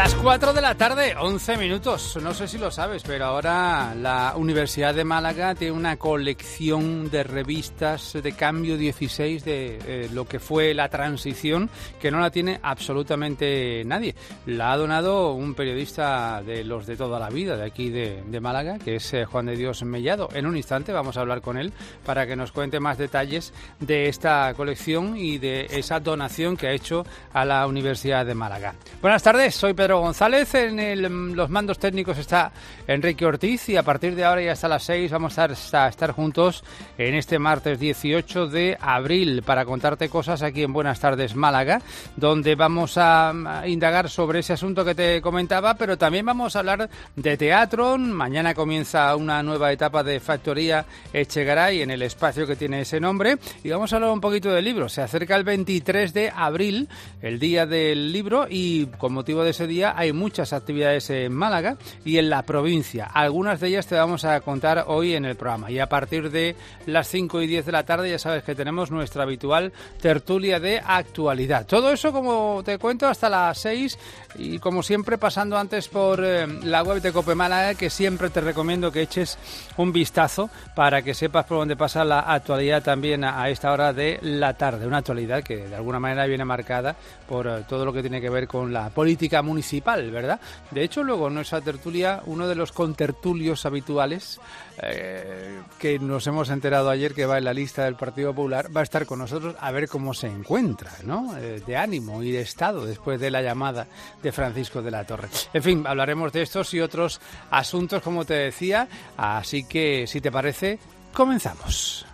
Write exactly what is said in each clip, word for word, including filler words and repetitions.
Las cuatro de la tarde, once minutos. No sé si lo sabes, pero ahora la Universidad de Málaga tiene una colección de revistas de Cambio dieciséis de eh, lo que fue la transición, que no la tiene absolutamente nadie. La ha donado un periodista de los de toda la vida, de aquí de, de Málaga, que es eh, Juan de Dios Mellado. En un instante vamos a hablar con él para que nos cuente más detalles de esta colección y de esa donación que ha hecho a la Universidad de Málaga. Buenas tardes, soy Pedro González. En el, los mandos técnicos está Enrique Ortiz y a partir de ahora y hasta las seis vamos a estar, a estar juntos en este martes dieciocho de abril para contarte cosas aquí en Buenas Tardes Málaga, donde vamos a, a indagar sobre ese asunto que te comentaba, pero también vamos a hablar de teatro. Mañana comienza una nueva etapa de Factoría Echegaray en el espacio que tiene ese nombre y vamos a hablar un poquito del libro. Se acerca el veintitrés de abril, el día del libro, y con motivo de ese día hay muchas actividades en Málaga y en la provincia. Algunas de ellas te vamos a contar hoy en el programa. Y a partir de las cinco y diez de la tarde ya sabes que tenemos nuestra habitual tertulia de actualidad. Todo eso, como te cuento, hasta las seis y como siempre pasando antes por eh, la web de Cope Málaga, que siempre te recomiendo que eches un vistazo para que sepas por dónde pasa la actualidad también a, a esta hora de la tarde. Una actualidad que de alguna manera viene marcada por eh, todo lo que tiene que ver con la política municipal, ¿verdad? De hecho, luego en nuestra tertulia, uno de los contertulios habituales eh, que nos hemos enterado ayer que va en la lista del Partido Popular, va a estar con nosotros a ver cómo se encuentra, ¿no? Eh, de ánimo y de estado después de la llamada de Francisco de la Torre. En fin, hablaremos de estos y otros asuntos, como te decía, así que, si te parece, comenzamos.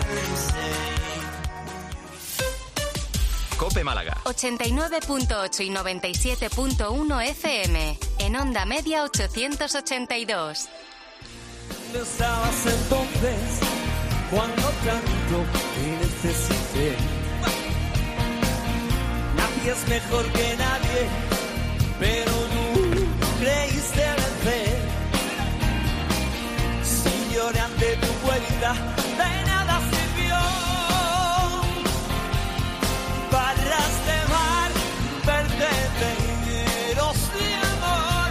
Cope Málaga. ochenta y nueve punto ocho y noventa y siete punto uno F M. En Onda Media ochocientos ochenta y dos. ¿Dónde estabas entonces cuando tanto te necesité? Nadie es mejor que nadie, pero tú creíste vencer. Si lloré ante tu puerta, de nada sirvió. Barras de mar, vertederos de amor.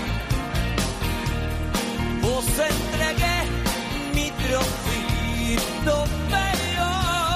Vos entregué mi trocito peor.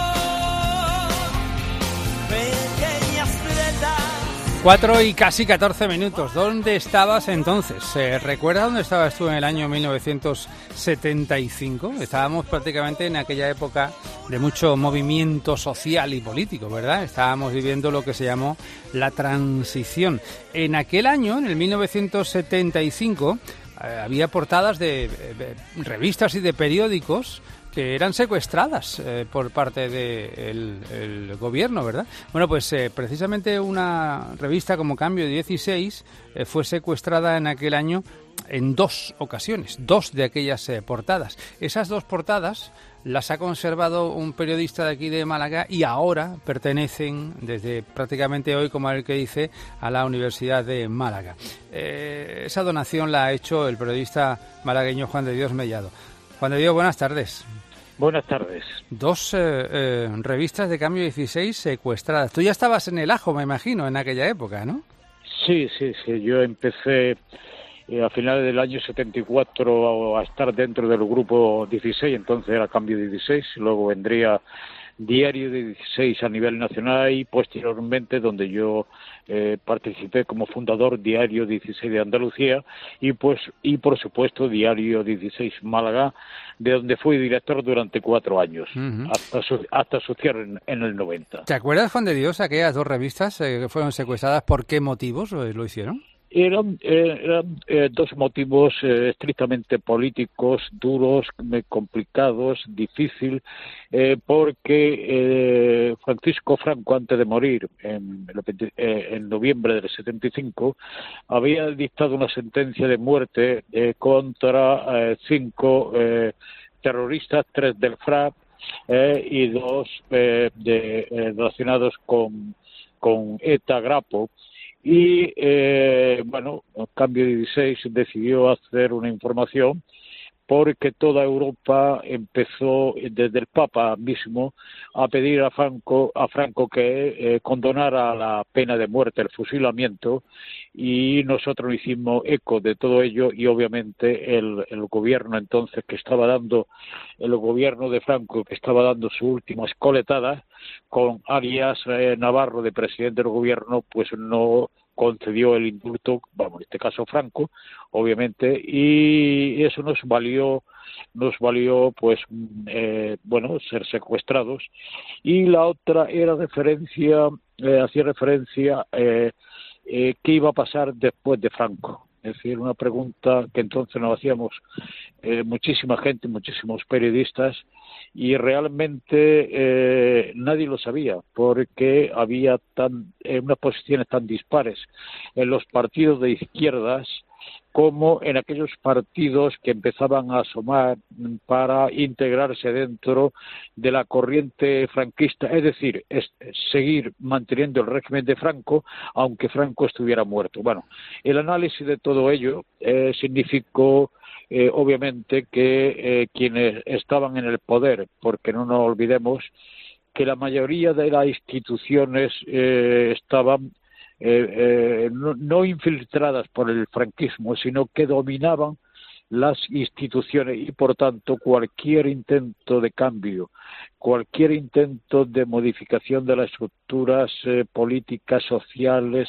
Pequeñas tretas. Cuatro y casi catorce minutos. ¿Dónde estabas entonces? ¿Se recuerda dónde estabas tú en el año mil novecientos setenta y cinco? Estábamos prácticamente en aquella época de mucho movimiento social y político, ¿verdad? Estábamos viviendo lo que se llamó la transición. En aquel año, en el mil novecientos setenta y cinco, eh, había portadas de, de revistas y de periódicos que eran secuestradas eh, por parte del el gobierno, ¿verdad? Bueno, pues eh, precisamente una revista como Cambio dieciséis eh, fue secuestrada en aquel año en dos ocasiones, dos de aquellas eh, portadas. Esas dos portadas las ha conservado un periodista de aquí de Málaga y ahora pertenecen, desde prácticamente hoy, como el que dice, a la Universidad de Málaga. Eh, esa donación la ha hecho el periodista malagueño Juan de Dios Mellado. Juan de Dios, buenas tardes. Buenas tardes. Dos eh, eh, revistas de Cambio dieciséis secuestradas. Tú ya estabas en el ajo, me imagino, en aquella época, ¿no? Sí, sí, sí. Yo empecé eh, a finales del año setenta y cuatro a estar dentro del grupo dieciséis, entonces era Cambio dieciséis, luego vendría Diario dieciséis a nivel nacional y posteriormente donde yo eh, participé como fundador Diario dieciséis de Andalucía y pues y por supuesto Diario dieciséis Málaga, de donde fui director durante cuatro años, uh-huh. hasta su, hasta su cierre en, en el noventa. ¿Te acuerdas, Juan de Dios, aquellas dos revistas eh, que fueron secuestradas? ¿Por qué motivos eh, lo hicieron? Eran, eh, eran eh, dos motivos eh, estrictamente políticos, duros, complicados, difícil, eh, porque eh, Francisco Franco, antes de morir, en, eh, en noviembre del setenta y cinco, había dictado una sentencia de muerte eh, contra eh, cinco eh, terroristas, tres del F R A eh, y dos eh, de, eh, relacionados con, con ETA Grapo. Y, eh, bueno, Cambio dieciséis decidió hacer una información porque toda Europa empezó, desde el Papa mismo, a pedir a Franco, a Franco que eh, condonara la pena de muerte, el fusilamiento, y nosotros hicimos eco de todo ello, y obviamente el, el gobierno entonces que estaba dando, el gobierno de Franco que estaba dando su última escoletada, con Arias eh, Navarro de presidente del gobierno, pues no concedió el indulto, vamos, en este caso Franco, obviamente, y eso nos valió, nos valió, pues, eh, bueno, ser secuestrados. Y la otra era referencia, eh, hacía referencia, eh, eh, qué iba a pasar después de Franco. Es decir, una pregunta que entonces nos hacíamos eh, muchísima gente, muchísimos periodistas, y realmente eh, nadie lo sabía, porque había tan, eh, unas posiciones tan dispares en los partidos de izquierdas como en aquellos partidos que empezaban a asomar para integrarse dentro de la corriente franquista, es decir, es seguir manteniendo el régimen de Franco, aunque Franco estuviera muerto. Bueno, el análisis de todo ello eh, significó Eh, obviamente que eh, quienes estaban en el poder, porque no nos olvidemos que la mayoría de las instituciones eh, estaban eh, eh, no, no infiltradas por el franquismo, sino que dominaban las instituciones, y por tanto cualquier intento de cambio, cualquier intento de modificación de las estructuras eh, políticas, sociales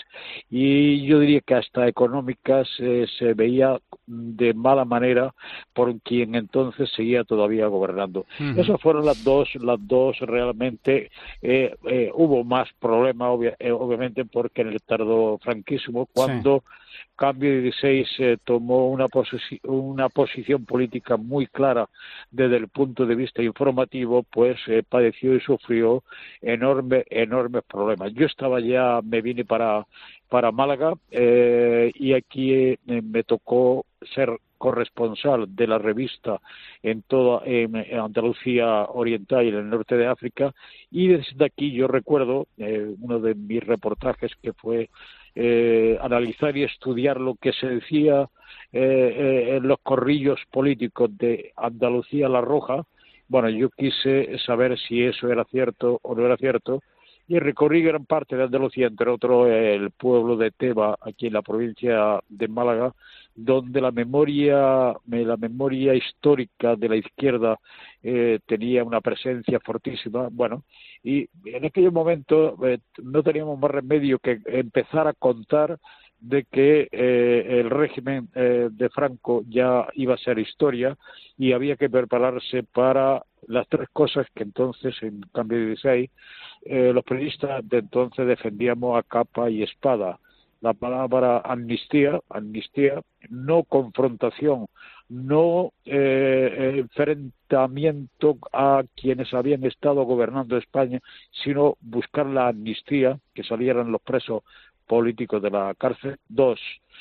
y yo diría que hasta económicas eh, se veía de mala manera por quien entonces seguía todavía gobernando. Uh-huh. Esas fueron las dos, las dos realmente. Eh, eh, hubo más problemas, obvia, eh, obviamente, porque en el tardofranquismo, cuando sí. Cambio dieciséis eh, tomó una, posi- una posición política muy clara desde el punto de vista informativo, pues eh, padeció y sufrió enorme, enormes problemas. Yo estaba ya, me vine para, para Málaga eh, y aquí eh, me tocó ser corresponsal de la revista en toda en, en Andalucía Oriental y en el norte de África, y desde aquí yo recuerdo eh, uno de mis reportajes que fue eh, analizar y estudiar lo que se decía eh, eh, en los corrillos políticos de Andalucía La Roja. Bueno, yo quise saber si eso era cierto o no era cierto, y recorrí gran parte de Andalucía, entre otros el pueblo de Teba, aquí en la provincia de Málaga, donde la memoria la memoria histórica de la izquierda eh, tenía una presencia fortísima. Bueno, y en aquel momento eh, no teníamos más remedio que empezar a contar de que eh, el régimen eh, de Franco ya iba a ser historia, y había que prepararse para las tres cosas que entonces, en Cambio dieciséis, eh, los periodistas de entonces defendíamos a capa y espada. La palabra amnistía, amnistía, no confrontación, no eh, enfrentamiento a quienes habían estado gobernando España, sino buscar la amnistía, que salieran los presos políticos de la cárcel. Dos,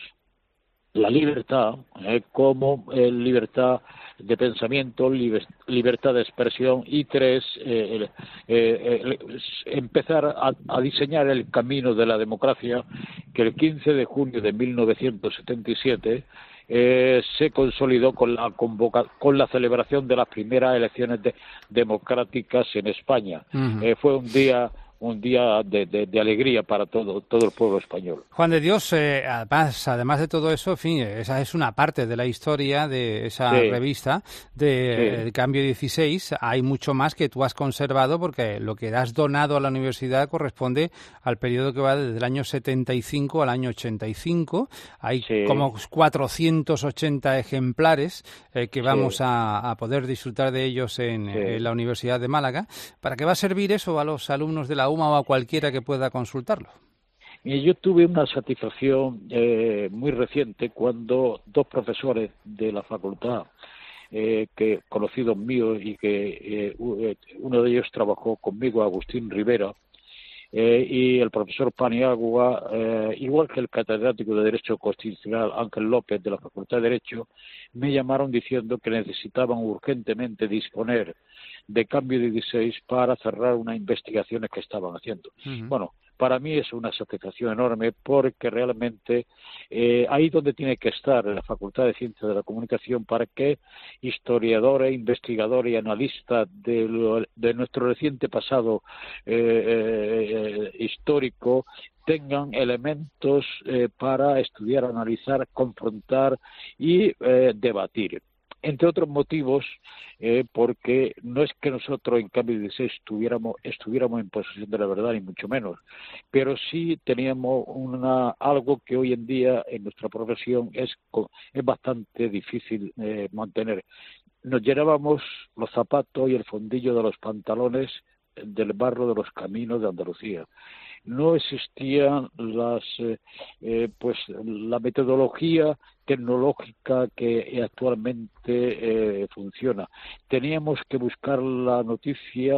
la libertad, eh, como eh, libertad de pensamiento, liber, libertad de expresión. Y tres, eh, eh, eh, empezar a, a diseñar el camino de la democracia, que el quince de junio de mil novecientos setenta y siete eh, se consolidó con la convoca, con la celebración de las primeras elecciones de, democráticas en España. Uh-huh. Eh, fue un día un día de, de, de alegría para todo todo el pueblo español. Juan de Dios, eh, además, además de todo eso, en fin, esa es una parte de la historia de esa sí. revista de sí. Cambio dieciséis. Hay mucho más que tú has conservado, porque lo que has donado a la universidad corresponde al periodo que va desde el año setenta y cinco al año ochenta y cinco. Hay sí. como cuatrocientos ochenta ejemplares eh, que vamos sí. a, a poder disfrutar de ellos en, sí. en la Universidad de Málaga. ¿Para qué va a servir eso a los alumnos de la U M A o a cualquiera que pueda consultarlo? Y yo tuve una satisfacción eh, muy reciente cuando dos profesores de la facultad, eh, que conocidos míos y que eh, uno de ellos trabajó conmigo, Agustín Rivera, eh, y el profesor Paniagua, eh, igual que el catedrático de Derecho Constitucional Ángel López de la Facultad de Derecho, me llamaron diciendo que necesitaban urgentemente disponer de Cambio dieciséis para cerrar unas investigaciones que estaban haciendo. Uh-huh. Bueno, para mí es una satisfacción enorme porque realmente eh, ahí donde tiene que estar en la Facultad de Ciencias de la Comunicación para que historiadores, investigadores y analistas de, lo, de nuestro reciente pasado eh, eh, histórico tengan elementos eh, para estudiar, analizar, confrontar y eh, debatir. Entre otros motivos, eh, porque no es que nosotros en Cambio dieciséis estuviéramos, estuviéramos en posesión de la verdad, ni mucho menos, pero sí teníamos una, algo que hoy en día en nuestra profesión es, es bastante difícil eh, mantener. Nos llenábamos los zapatos y el fondillo de los pantalones del barro de los caminos de Andalucía. No existían las eh, eh, pues la metodología tecnológica que actualmente eh, funciona. Teníamos que buscar la noticia,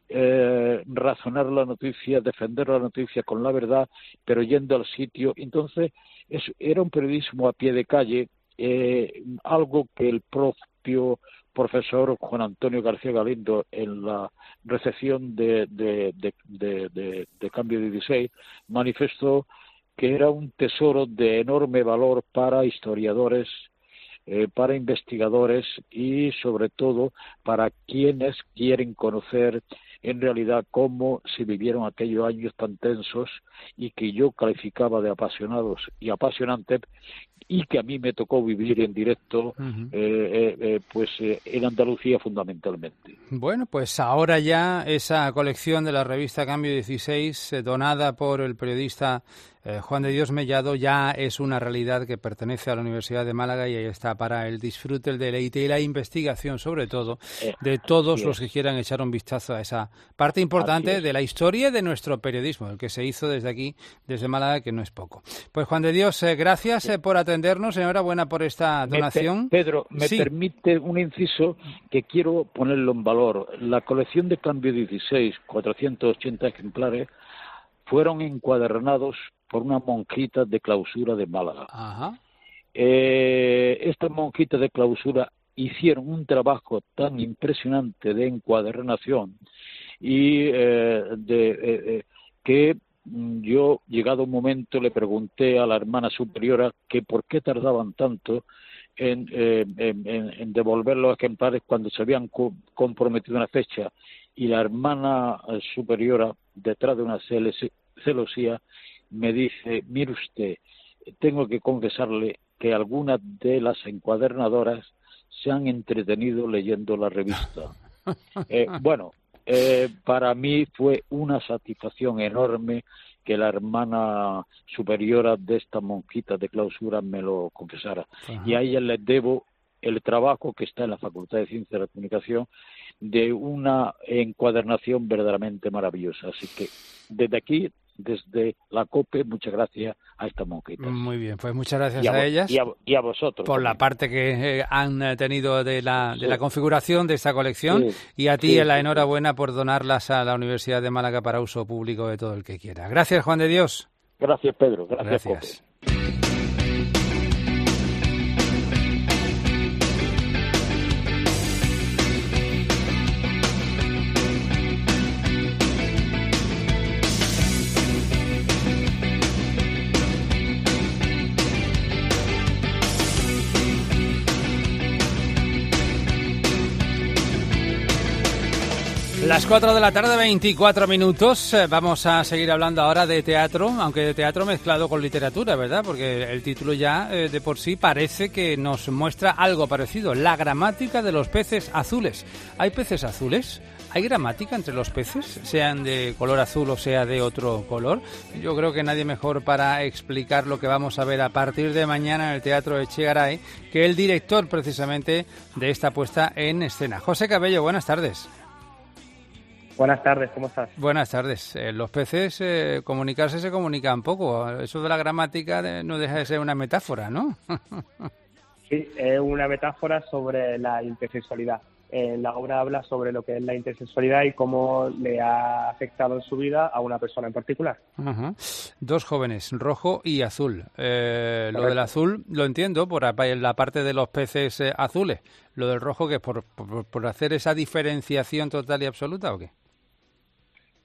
eh, razonar la noticia, defender la noticia con la verdad, pero yendo al sitio. Entonces, es, era un periodismo a pie de calle, eh, algo que el propio profesor Juan Antonio García Galindo en la recepción de, de, de, de, de, de Cambio dieciséis manifestó que era un tesoro de enorme valor para historiadores, eh, para investigadores y sobre todo para quienes quieren conocer en realidad cómo se vivieron aquellos años tan tensos y que yo calificaba de apasionados y apasionantes y que a mí me tocó vivir en directo uh-huh. eh, eh, pues eh, en Andalucía fundamentalmente. Bueno, pues ahora ya esa colección de la revista Cambio dieciséis, eh, donada por el periodista eh, Juan de Dios Mellado, ya es una realidad que pertenece a la Universidad de Málaga y ahí está para el disfrute, el deleite y la investigación, sobre todo, eh, de todos los que quieran echar un vistazo a esa parte importante de la historia de nuestro periodismo, el que se hizo desde aquí, desde Málaga, que no es poco. Pues Juan de Dios, eh, gracias eh, por atendernos, enhorabuena por esta donación. Me, Pedro, me sí. permite un inciso que quiero ponerlo en valor. La colección de Cambio dieciséis, cuatrocientos ochenta ejemplares, fueron encuadernados por una monjita de clausura de Málaga. Ajá. Eh, estas monjitas de clausura hicieron un trabajo tan impresionante de encuadernación y eh, de eh, eh, que yo, llegado un momento, le pregunté a la hermana superiora que por qué tardaban tanto en, eh, en, en devolver los ejemplares cuando se habían co- comprometido una fecha, y la hermana superiora, detrás de una celosía, me dice: mire usted, tengo que confesarle que algunas de las encuadernadoras se han entretenido leyendo la revista. Eh, bueno, eh, para mí fue una satisfacción enorme que la hermana superiora de esta monjita de clausura me lo confesara. Ajá. Y a ella les debo el trabajo que está en la Facultad de Ciencias de la Comunicación de una encuadernación verdaderamente maravillosa. Así que desde aquí, desde la COPE, muchas gracias a estas monjitas. Muy bien, pues muchas gracias a, a ellas y a, y a vosotros por también. La parte que eh, han tenido de la, de sí. la configuración de esta colección, sí. y a ti sí, la enhorabuena sí. por donarlas a la Universidad de Málaga para uso público de todo el que quiera. Gracias, Juan de Dios. Gracias, Pedro. Gracias, gracias. COPE. Las cuatro de la tarde, veinticuatro minutos. Vamos a seguir hablando ahora de teatro, aunque de teatro mezclado con literatura, ¿verdad? Porque el título ya eh, de por sí parece que nos muestra algo parecido. La gramática de los peces azules. ¿Hay peces azules? ¿Hay gramática entre los peces, sean de color azul o sea de otro color? Yo creo que nadie mejor para explicar lo que vamos a ver a partir de mañana en el Teatro Echegaray que el director precisamente de esta puesta en escena. José Cabello, buenas tardes. Buenas tardes, ¿cómo estás? Buenas tardes. Eh, los peces, eh, comunicarse se comunican poco. Eso de la gramática de, no deja de ser una metáfora, ¿no? Sí, es una metáfora sobre la intersexualidad. Eh, la obra habla sobre lo que es la intersexualidad y cómo le ha afectado en su vida a una persona en particular. Uh-huh. Dos jóvenes, rojo y azul. Eh, lo del azul lo entiendo por la parte de los peces eh, azules. Lo del rojo, ¿qué es por, por, por hacer esa diferenciación total y absoluta o qué?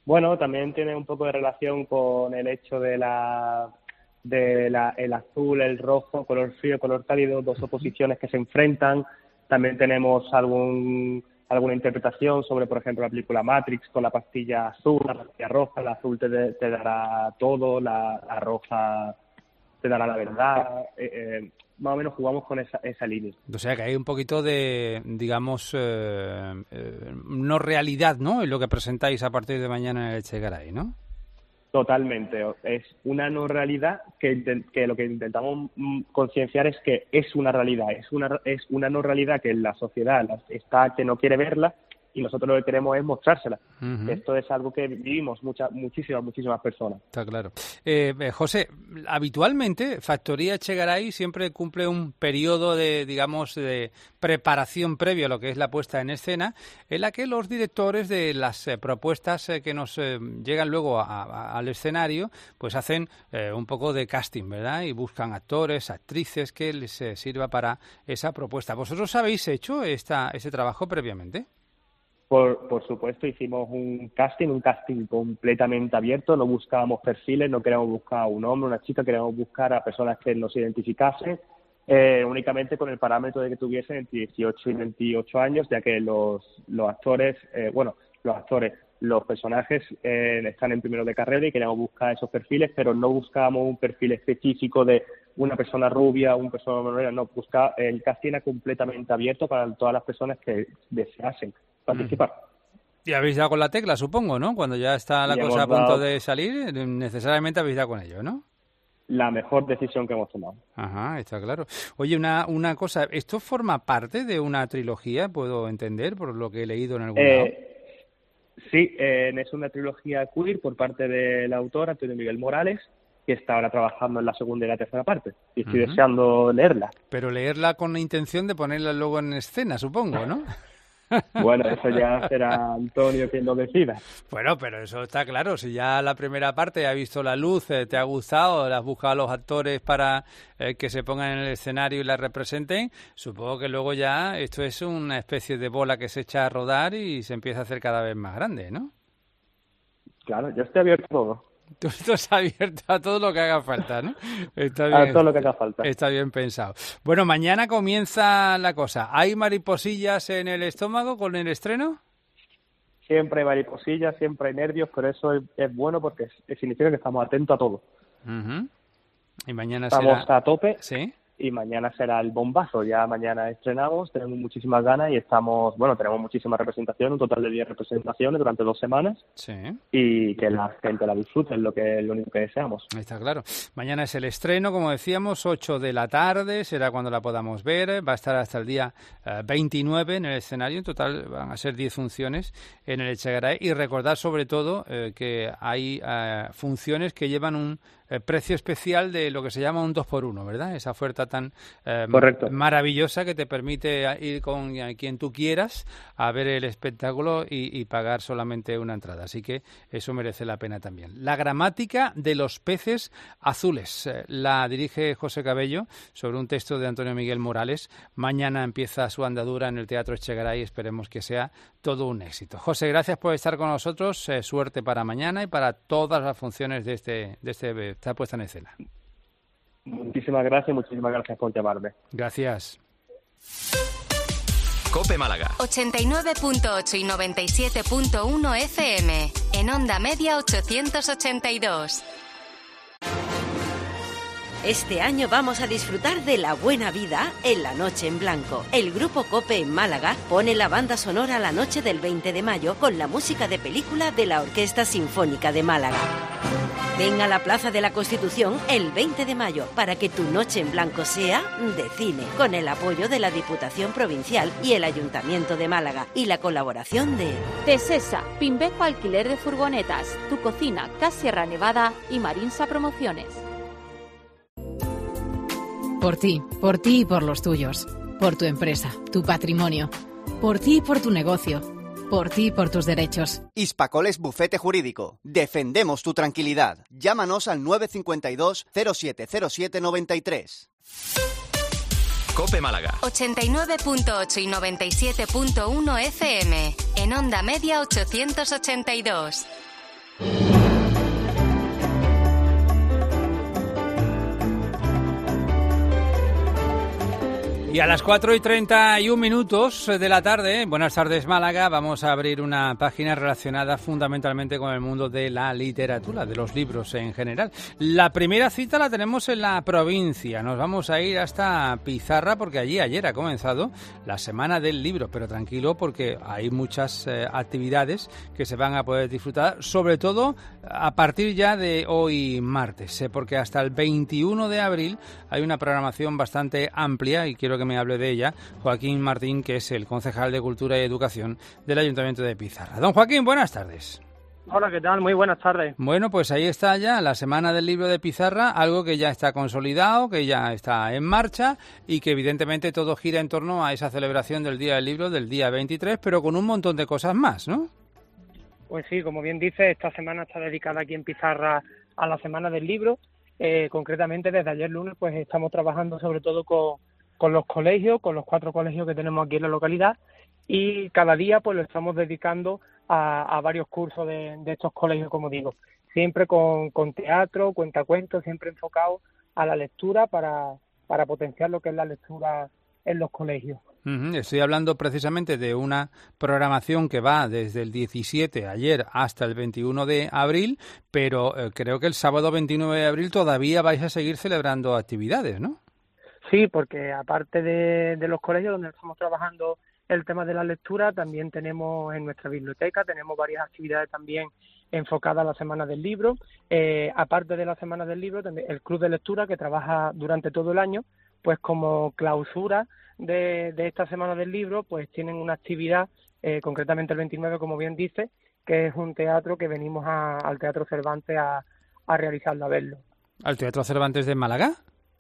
Bueno, también tiene un poco de relación con el hecho de la de la, el azul, el rojo, color frío, color cálido, dos oposiciones que se enfrentan. También tenemos algún alguna interpretación sobre, por ejemplo, la película Matrix con la pastilla azul, la pastilla roja. La azul te, te dará todo, la, la roja te dará la verdad. Eh, eh, más o menos jugamos con esa, esa línea. O sea que hay un poquito de, digamos, eh, eh, no realidad, ¿no?, en lo que presentáis a partir de mañana en el Echegaray, ¿no? Totalmente. Es una no realidad que, que lo que intentamos concienciar es que es una realidad, es una es una no realidad que la sociedad está que no quiere verla, y nosotros lo que queremos es mostrársela. Uh-huh. Esto es algo que vivimos muchas, muchísimas, muchísimas personas. Está claro. Eh, eh, José, habitualmente Factoría Echegaray siempre cumple un periodo de, digamos, de preparación previo a lo que es la puesta en escena, en la que los directores de las eh, propuestas eh, que nos eh, llegan luego a, a, al escenario, pues hacen eh, un poco de casting, ¿verdad? Y buscan actores, actrices que les eh, sirva para esa propuesta. ¿Vosotros habéis hecho esta, ese trabajo previamente? Por, por supuesto, hicimos un casting, un casting completamente abierto, no buscábamos perfiles, no queríamos buscar a un hombre, una chica, queríamos buscar a personas que nos identificasen, eh, únicamente con el parámetro de que tuviesen entre dieciocho y veintiocho años, ya que los, los actores, eh, bueno, los actores, los personajes eh, están en primero de carrera y queríamos buscar esos perfiles, pero no buscábamos un perfil específico de una persona rubia, una persona morena, no, buscaba, el casting era completamente abierto para todas las personas que deseasen participar. Y habéis dado con la tecla, supongo, ¿no? Cuando ya está la y cosa a punto de salir, necesariamente habéis dado con ello, ¿no? La mejor decisión que hemos tomado. Ajá, está claro. Oye, una una cosa, ¿esto forma parte de una trilogía, puedo entender, por lo que he leído en algún eh, lado? Sí, eh, es una trilogía queer por parte del autor, Antonio Miguel Morales, que está ahora trabajando en la segunda y la tercera parte. Y estoy uh-huh. deseando leerla. Pero leerla con la intención de ponerla luego en escena, supongo, ¿no? Bueno, eso ya será Antonio quien lo decida. Bueno, pero eso está claro. Si ya la primera parte ha visto la luz, eh, te ha gustado, le has buscado a los actores para eh, que se pongan en el escenario y la representen, supongo que luego ya esto es una especie de bola que se echa a rodar y se empieza a hacer cada vez más grande, ¿no? Claro, yo estoy abierto a todo. Tú estás abierto a todo lo que haga falta, ¿no? Está bien, a todo lo que está, haga falta. Está bien pensado. Bueno, mañana comienza la cosa. ¿Hay mariposillas en el estómago con el estreno? Siempre hay mariposillas, siempre hay nervios, pero eso es, es bueno porque es, significa que estamos atentos a todo. Uh-huh. Y mañana estamos será... a tope. ¿Sí? Y mañana será el bombazo. Ya mañana estrenamos, tenemos muchísimas ganas y estamos, bueno, tenemos muchísimas representaciones, un total de diez representaciones durante dos semanas. Sí. Y que la gente la disfrute, es lo que es lo único que deseamos. Está claro. Mañana es el estreno, como decíamos, ocho de la tarde, será cuando la podamos ver. Va a estar hasta el día uh, veintinueve en el escenario. En total van a ser diez funciones en el Echegaray. Y recordar sobre todo eh, que hay uh, funciones que llevan un eh, precio especial de lo que se llama un dos por uno, ¿verdad? Esa oferta tan eh, maravillosa que te permite ir con quien tú quieras a ver el espectáculo y, y pagar solamente una entrada. Así que eso merece la pena también. La gramática de los peces azules eh, la dirige José Cabello sobre un texto de Antonio Miguel Morales. Mañana empieza su andadura en el Teatro Echegaray y esperemos que sea todo un éxito. José, gracias por estar con nosotros. Eh, suerte para mañana y para todas las funciones de este de este esta puesta en escena. Muchísimas gracias y muchísimas gracias por llamarme. Gracias. COPE Málaga. ochenta y nueve punto ocho y noventa y siete punto uno F M. En onda media ochocientos ochenta y dos. Este año vamos a disfrutar de la buena vida en la Noche en Blanco. El Grupo COPE en Málaga pone la banda sonora la noche del veinte de mayo con la música de película de la Orquesta Sinfónica de Málaga. Ven a la Plaza de la Constitución el veinte de mayo para que tu Noche en Blanco sea de cine, con el apoyo de la Diputación Provincial y el Ayuntamiento de Málaga y la colaboración de Tesesa, Pimbeco Alquiler de Furgonetas, Tu Cocina, Casierra Nevada y Marinsa Promociones. Por ti, por ti y por los tuyos. Por tu empresa, tu patrimonio. Por ti y por tu negocio. Por ti y por tus derechos. Hispacoles Bufete Jurídico. Defendemos tu tranquilidad. Llámanos al nueve cinco dos, cero siete cero siete, noventa y tres. COPE Málaga. ochenta y nueve punto ocho y noventa y siete punto uno F M. En onda media ochocientos ochenta y dos. Y a las cuatro y treinta y un minutos de la tarde, Buenas tardes Málaga, vamos a abrir una página relacionada fundamentalmente con el mundo de la literatura, de los libros en general. La primera cita la tenemos en la provincia, nos vamos a ir hasta Pizarra porque allí ayer ha comenzado la Semana del Libro, pero tranquilo porque hay muchas eh, actividades que se van a poder disfrutar, sobre todo a partir ya de hoy martes, eh, porque hasta el veintiuno de abril hay una programación bastante amplia y quiero que me hable de ella Joaquín Martín, que es el concejal de Cultura y Educación del Ayuntamiento de Pizarra. Don Joaquín, buenas tardes. Hola, ¿qué tal? Muy buenas tardes. Bueno, pues ahí está ya la Semana del Libro de Pizarra, algo que ya está consolidado, que ya está en marcha y que evidentemente todo gira en torno a esa celebración del Día del Libro del día veintitrés, pero con un montón de cosas más, ¿no? Pues sí, como bien dice, esta semana está dedicada aquí en Pizarra a la Semana del Libro. Eh, concretamente, desde ayer lunes, pues estamos trabajando sobre todo con con los colegios, con los cuatro colegios que tenemos aquí en la localidad, y cada día pues lo estamos dedicando a, a varios cursos de, de estos colegios, como digo, siempre con, con teatro, cuentacuentos, siempre enfocado a la lectura para, para potenciar lo que es la lectura en los colegios. Uh-huh. Estoy hablando precisamente de una programación que va desde el diecisiete, ayer, hasta el veintiuno de abril, pero eh, creo que el sábado veintinueve de abril todavía vais a seguir celebrando actividades, ¿no? Sí, porque aparte de, de los colegios donde estamos trabajando el tema de la lectura, también tenemos en nuestra biblioteca, tenemos varias actividades también enfocadas a la Semana del Libro. Eh, aparte de la Semana del Libro, también el Club de Lectura, que trabaja durante todo el año, pues como clausura de, de esta Semana del Libro, pues tienen una actividad, eh, concretamente el veintinueve, como bien dice, que es un teatro que venimos a, al Teatro Cervantes a, a realizarlo, a verlo. ¿Al Teatro Cervantes de Málaga?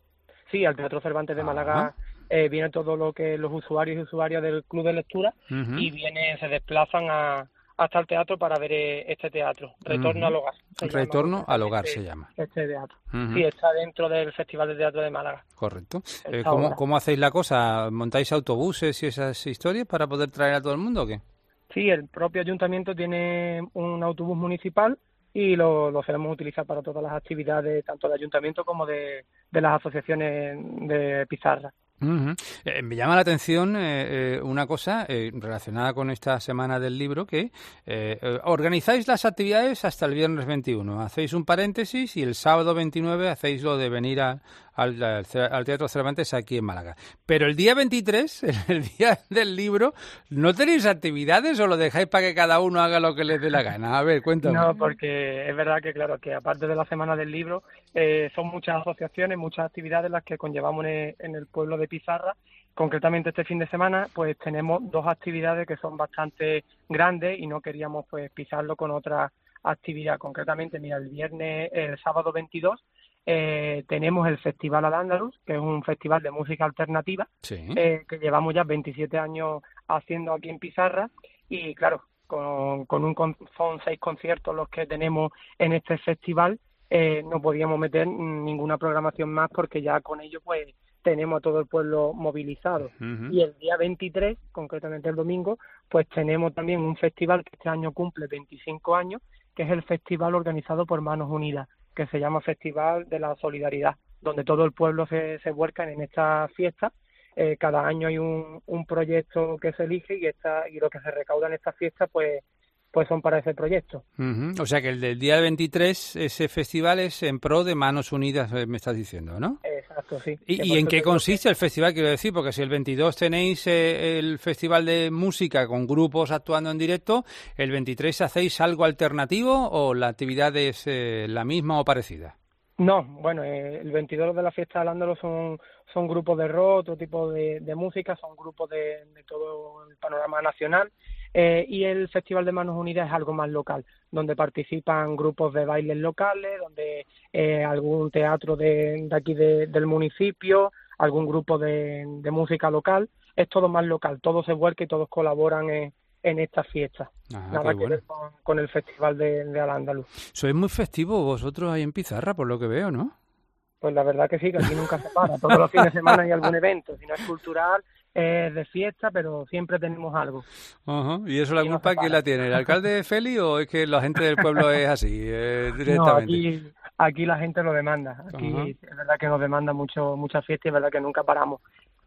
Sí, al Teatro Cervantes de Málaga eh, viene todo lo que los usuarios y usuarias del Club de Lectura uh-huh. y vienen, se desplazan a, hasta el teatro para ver eh, este teatro, Retorno uh-huh. al Hogar. Retorno al Hogar este, se llama. Este teatro. Uh-huh. Sí, está dentro del Festival de Teatro de Málaga. Correcto. Eh, ¿cómo, ¿Cómo hacéis la cosa? ¿Montáis autobuses y esas historias para poder traer a todo el mundo o qué? Sí, el propio ayuntamiento tiene un autobús municipal y lo, lo solemos utilizar para todas las actividades, tanto del ayuntamiento como de, de las asociaciones de Pizarra. Uh-huh. Eh, me llama la atención eh, eh, una cosa eh, relacionada con esta Semana del Libro, que eh, eh, organizáis las actividades hasta el viernes veintiuno, hacéis un paréntesis y el sábado veintinueve hacéis lo de venir a, al, al Teatro Cervantes aquí en Málaga. Pero el día veintitrés, el día del libro, ¿no tenéis actividades o lo dejáis para que cada uno haga lo que les dé la gana? A ver, cuéntame. No, porque es verdad que, claro, que aparte de la Semana del Libro, eh, son muchas asociaciones, muchas actividades las que conllevamos en, en el pueblo de Pizarra. Concretamente este fin de semana pues tenemos dos actividades que son bastante grandes y no queríamos pues pisarlo con otra actividad. Concretamente, mira, el viernes, el sábado veintidós, eh, tenemos el Festival Al-Ándalus, que es un festival de música alternativa, sí. eh, que llevamos ya veintisiete años haciendo aquí en Pizarra y claro, con, con un son seis conciertos los que tenemos en este festival, eh, no podíamos meter ninguna programación más porque ya con ello pues tenemos a todo el pueblo movilizado. Uh-huh. Y el día veintitrés, concretamente el domingo, pues tenemos también un festival que este año cumple veinticinco años, que es el festival organizado por Manos Unidas, que se llama Festival de la Solidaridad, donde todo el pueblo se, se vuelca en esta fiesta. Eh, cada año hay un, un proyecto que se elige y, esta, y lo que se recauda en esta fiesta pues pues son para ese proyecto. Uh-huh. O sea que el del día veintitrés, ese festival es en pro de Manos Unidas, me estás diciendo, ¿no? Exacto, sí. ¿Y, ¿y en qué consiste el festival, quiero decir? Porque si el veintidós tenéis eh, el festival de música con grupos actuando en directo, ¿el veintitrés hacéis algo alternativo o la actividad es eh, la misma o parecida? No, bueno, eh, el veintidós de la fiesta del Ándalo son, son grupos de rock, otro tipo de, de música, son grupos de, de todo el panorama nacional. Eh, y el Festival de Manos Unidas es algo más local, donde participan grupos de bailes locales, donde eh, algún teatro de, de aquí de, del municipio, algún grupo de, de música local. Es todo más local, todos se vuelcan y todos colaboran en, en estas fiestas. Ajá, Nada que bueno. ver con, con el Festival de, de Al-Ándalus. Sois muy festivos vosotros ahí en Pizarra, por lo que veo, ¿no? Pues la verdad que sí, que aquí nunca se para. Todos los fines de semana hay algún evento, si no es cultural, es de fiesta, pero siempre tenemos algo. Uh-huh. ¿Y eso la culpa quién la tiene? ¿El alcalde Feli o es que la gente del pueblo es así, eh, directamente? No, aquí, aquí la gente lo demanda. Aquí uh-huh. es verdad que nos demanda mucho mucha fiesta y es verdad que nunca paramos.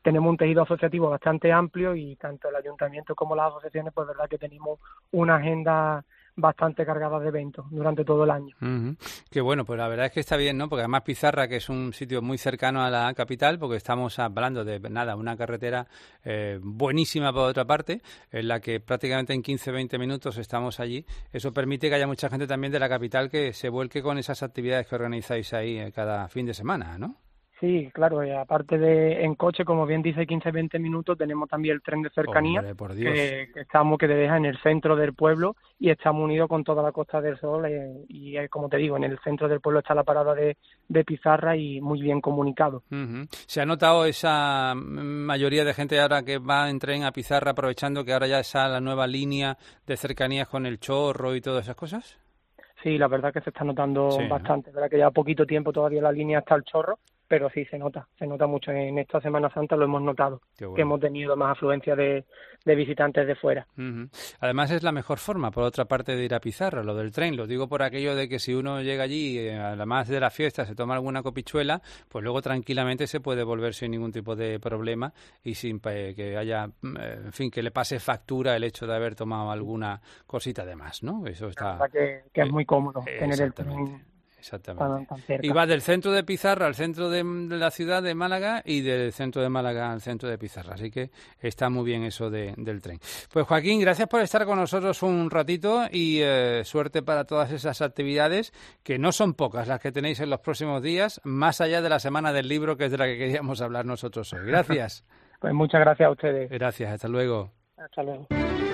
tenemos un tejido asociativo bastante amplio y tanto el ayuntamiento como las asociaciones, pues verdad que tenemos una agenda bastante cargada de eventos durante todo el año. Uh-huh. Qué bueno, pues la verdad es que está bien, ¿no? Porque además Pizarra, que es un sitio muy cercano a la capital, porque estamos hablando de, nada, una carretera eh, buenísima por otra parte, en la que prácticamente en quince a veinte minutos estamos allí. Eso permite que haya mucha gente también de la capital que se vuelque con esas actividades que organizáis ahí eh, cada fin de semana, ¿no? Sí, claro, y aparte de en coche, como bien dice, quince a veinte minutos, tenemos también el tren de cercanía, Hombre, por Dios. que, que estamos, que te deja en el centro del pueblo y estamos unidos con toda la Costa del Sol eh, y eh, como te digo, en el centro del pueblo está la parada de, de Pizarra y muy bien comunicado. Uh-huh. ¿Se ha notado esa mayoría de gente ahora que va en tren a Pizarra, aprovechando que ahora ya está la nueva línea de cercanías con el Chorro y todas esas cosas? Sí, la verdad que se está notando sí, bastante, ¿no? verdad que lleva poquito tiempo todavía la línea hasta el Chorro, pero sí se nota, se nota mucho. En esta Semana Santa lo hemos notado, bueno. que hemos tenido más afluencia de, de visitantes de fuera. Uh-huh. Además es la mejor forma, por otra parte, de ir a Pizarra, lo del tren. Lo digo por aquello de que si uno llega allí, eh, además de la fiesta, se toma alguna copichuela, pues luego tranquilamente se puede volver sin ningún tipo de problema y sin eh, que haya, eh, en fin, que le pase factura el hecho de haber tomado alguna cosita de más, ¿no? Eso está... La verdad que, que es muy cómodo eh, tener el tren. Exactamente. Tan, tan cerca. Y va del centro de Pizarra al centro de, de la ciudad de Málaga y del centro de Málaga al centro de Pizarra. Así que está muy bien eso de, del tren. Pues Joaquín, gracias por estar con nosotros un ratito y eh, suerte para todas esas actividades, que no son pocas las que tenéis en los próximos días, más allá de la Semana del Libro, que es de la que queríamos hablar nosotros hoy. Gracias. Pues muchas gracias a ustedes. Gracias, hasta luego. Hasta luego.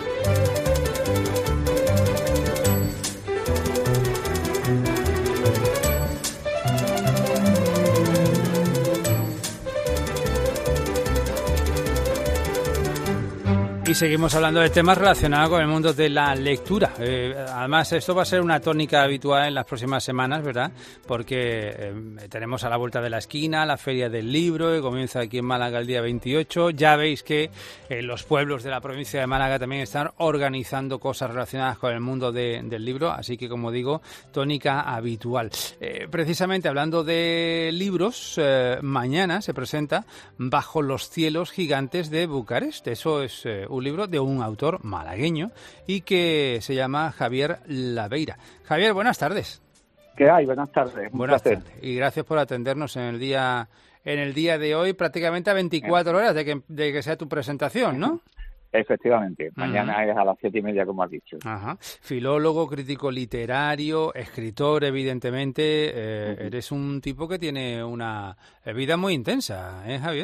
Y seguimos hablando de temas relacionados con el mundo de la lectura. Eh, además, esto va a ser una tónica habitual en las próximas semanas, ¿verdad? Porque eh, tenemos a la vuelta de la esquina la Feria del Libro, que comienza aquí en Málaga el día veintiocho. Ya veis que eh, los pueblos de la provincia de Málaga también están organizando cosas relacionadas con el mundo de, del libro. Así que, como digo, tónica habitual. Eh, precisamente hablando de libros, eh, mañana se presenta Bajo los cielos gigantes de Bucarest. Eso es eh, un libro de un autor malagueño y que se llama Javier Laveira. Javier, buenas tardes. ¿Qué hay? Buenas tardes. Buenas tardes. Y gracias por atendernos en el día en el día de hoy, prácticamente a veinticuatro horas de que, de que sea tu presentación, ¿no? Efectivamente, mañana uh-huh. es a las siete y media, como has dicho. Ajá. Filólogo, crítico literario, escritor, evidentemente. Eh, uh-huh. Eres un tipo que tiene una vida muy intensa, ¿eh, Javier?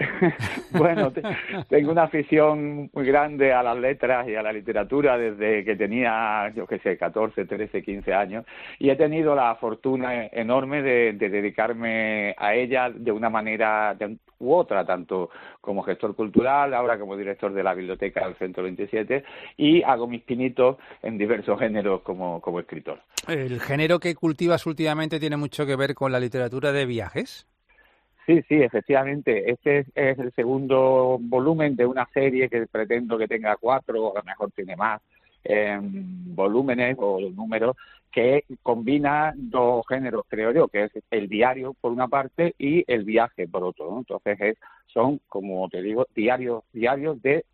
Bueno, te, tengo una afición muy grande a las letras y a la literatura desde que tenía, yo qué sé, catorce, trece, quince años, y he tenido la fortuna enorme de, de dedicarme a ella de una manera de, u otra, tanto como gestor cultural, ahora como director de la biblioteca del Centro veintisiete, y hago mis pinitos en diversos géneros como, como escritor. ¿El género que cultivas últimamente tiene mucho que ver con la literatura de viajes? Sí, sí, efectivamente. Este es, es el segundo volumen de una serie que pretendo que tenga cuatro, o a lo mejor tiene más, eh, volúmenes o números, que combina dos géneros, creo yo, que es el diario por una parte y el viaje por otro, ¿no? Entonces es, son, como te digo, diarios, diarios de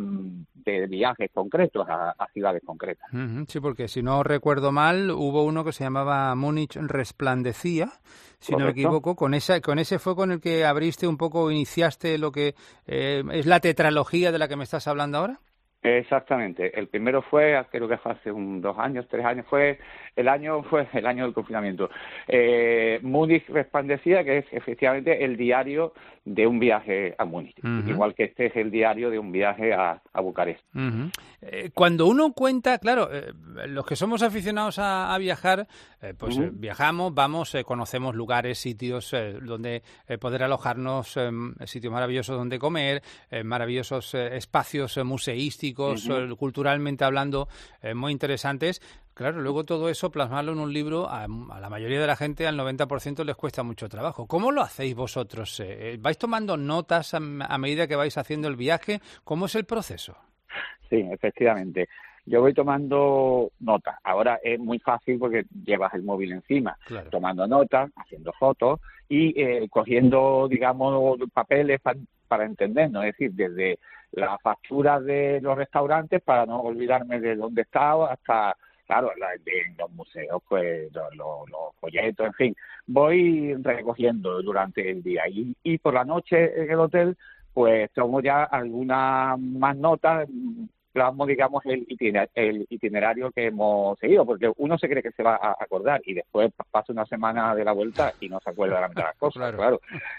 de viajes concretos a, a ciudades concretas. Uh-huh, sí, porque si no recuerdo mal, hubo uno que se llamaba Múnich resplandecía, si Correcto. no me equivoco, con esa, con ese fue con el que abriste un poco, iniciaste lo que eh, es la tetralogía de la que me estás hablando ahora. Exactamente. El primero fue, creo que fue hace un, dos años, tres años, fue el año fue el año del confinamiento. Eh, Múnich resplandecía, que es efectivamente el diario de un viaje a Múnich, uh-huh. igual que este es el diario de un viaje a, a Bucarest. Uh-huh. Eh, cuando uno cuenta, claro, eh, los que somos aficionados a, a viajar, eh, pues uh-huh. eh, viajamos, vamos, eh, conocemos lugares, sitios eh, donde eh, poder alojarnos, eh, sitios maravillosos donde comer, eh, maravillosos eh, espacios eh, museísticos, uh-huh. eh, culturalmente hablando, eh, muy interesantes. Claro, luego todo eso, plasmarlo en un libro, a, a la mayoría de la gente, al noventa por ciento, les cuesta mucho trabajo. ¿Cómo lo hacéis vosotros? Eh, ¿Vais tomando notas a, a medida que vais haciendo el viaje? ¿Cómo es el proceso? Sí, efectivamente. Yo voy tomando notas. Ahora es muy fácil porque llevas el móvil encima, claro. tomando notas, haciendo fotos y eh, cogiendo, digamos, papeles, para entendernos, es decir, desde las facturas de los restaurantes para no olvidarme de dónde estaba hasta, claro, la, de los museos, pues los, los, los folletos, en fin, voy recogiendo durante el día y, y por la noche en el hotel pues tomo ya algunas más notas, plasmo, digamos, el itinerario, el itinerario que hemos seguido, porque uno se cree que se va a acordar y después pasa una semana de la vuelta y no se acuerda de la mitad de las cosas, claro. claro.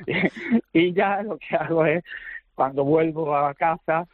Y ya lo que hago es, cuando vuelvo a casa,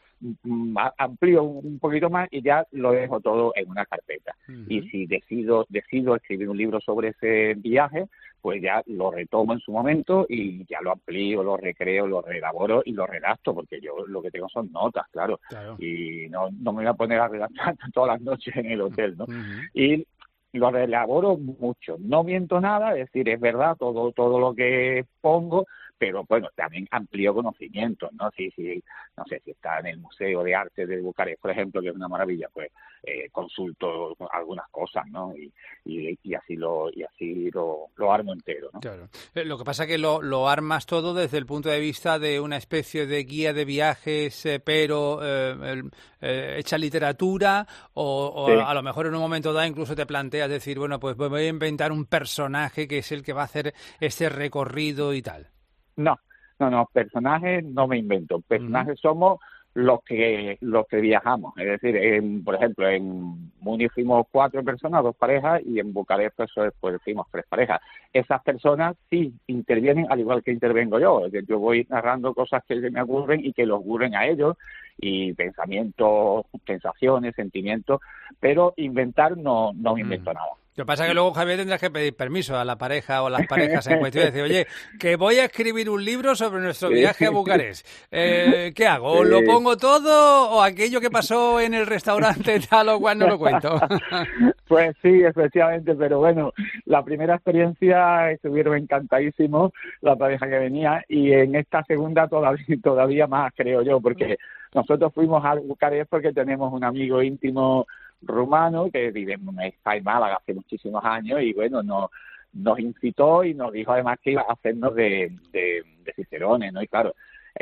amplío un poquito más y ya lo dejo todo en una carpeta. Uh-huh. Y si decido decido escribir un libro sobre ese viaje, pues ya lo retomo en su momento y ya lo amplío, lo recreo, lo reelaboro y lo redacto, porque yo lo que tengo son notas, claro, claro. y no, no me voy a poner a redactar todas las noches en el hotel, ¿no? Uh-huh. Y lo reelaboro mucho, no miento nada, es decir, es verdad todo todo lo que pongo, pero bueno, también amplío conocimientos, ¿no? Si, si, no sé, si está en el Museo de Arte de Bucarest, por ejemplo, que es una maravilla, pues eh, consulto algunas cosas, ¿no? Y, y, y así lo y así lo, lo armo entero, ¿no? Claro. Lo que pasa es que lo, lo armas todo desde el punto de vista de una especie de guía de viajes, eh, pero eh, el, eh, hecha literatura, o, o sí. a, a lo mejor en un momento dado incluso te planteas decir, bueno, pues voy a inventar un personaje que es el que va a hacer este recorrido y tal. No, no, no, personajes no me invento. Personajes uh-huh. somos los que los que viajamos. Es decir, en, por ejemplo, en Múnich fuimos cuatro personas, dos parejas, y en Bucarest pues, pues fuimos tres parejas. Esas personas sí intervienen al igual que intervengo yo. Yo voy narrando cosas que me ocurren y que les ocurren a ellos, y pensamientos, sensaciones, sentimientos, pero inventar no, no me invento uh-huh. nada. Lo que pasa es que luego, Javier, tendrás que pedir permiso a la pareja o a las parejas en cuestión y decir, oye, que voy a escribir un libro sobre nuestro viaje a Bucarest. Eh, ¿Qué hago? ¿Lo pongo todo o aquello que pasó en el restaurante tal o cual no lo cuento? Pues sí, efectivamente, pero bueno, la primera experiencia estuvieron encantadísimos la pareja que venía, y en esta segunda todavía, todavía más, creo yo, porque nosotros fuimos a Bucarest porque tenemos un amigo íntimo rumano que vive en Málaga hace muchísimos años, y bueno, nos, nos incitó y nos dijo además que iba a hacernos de, de, de cicerones, ¿no? Y claro,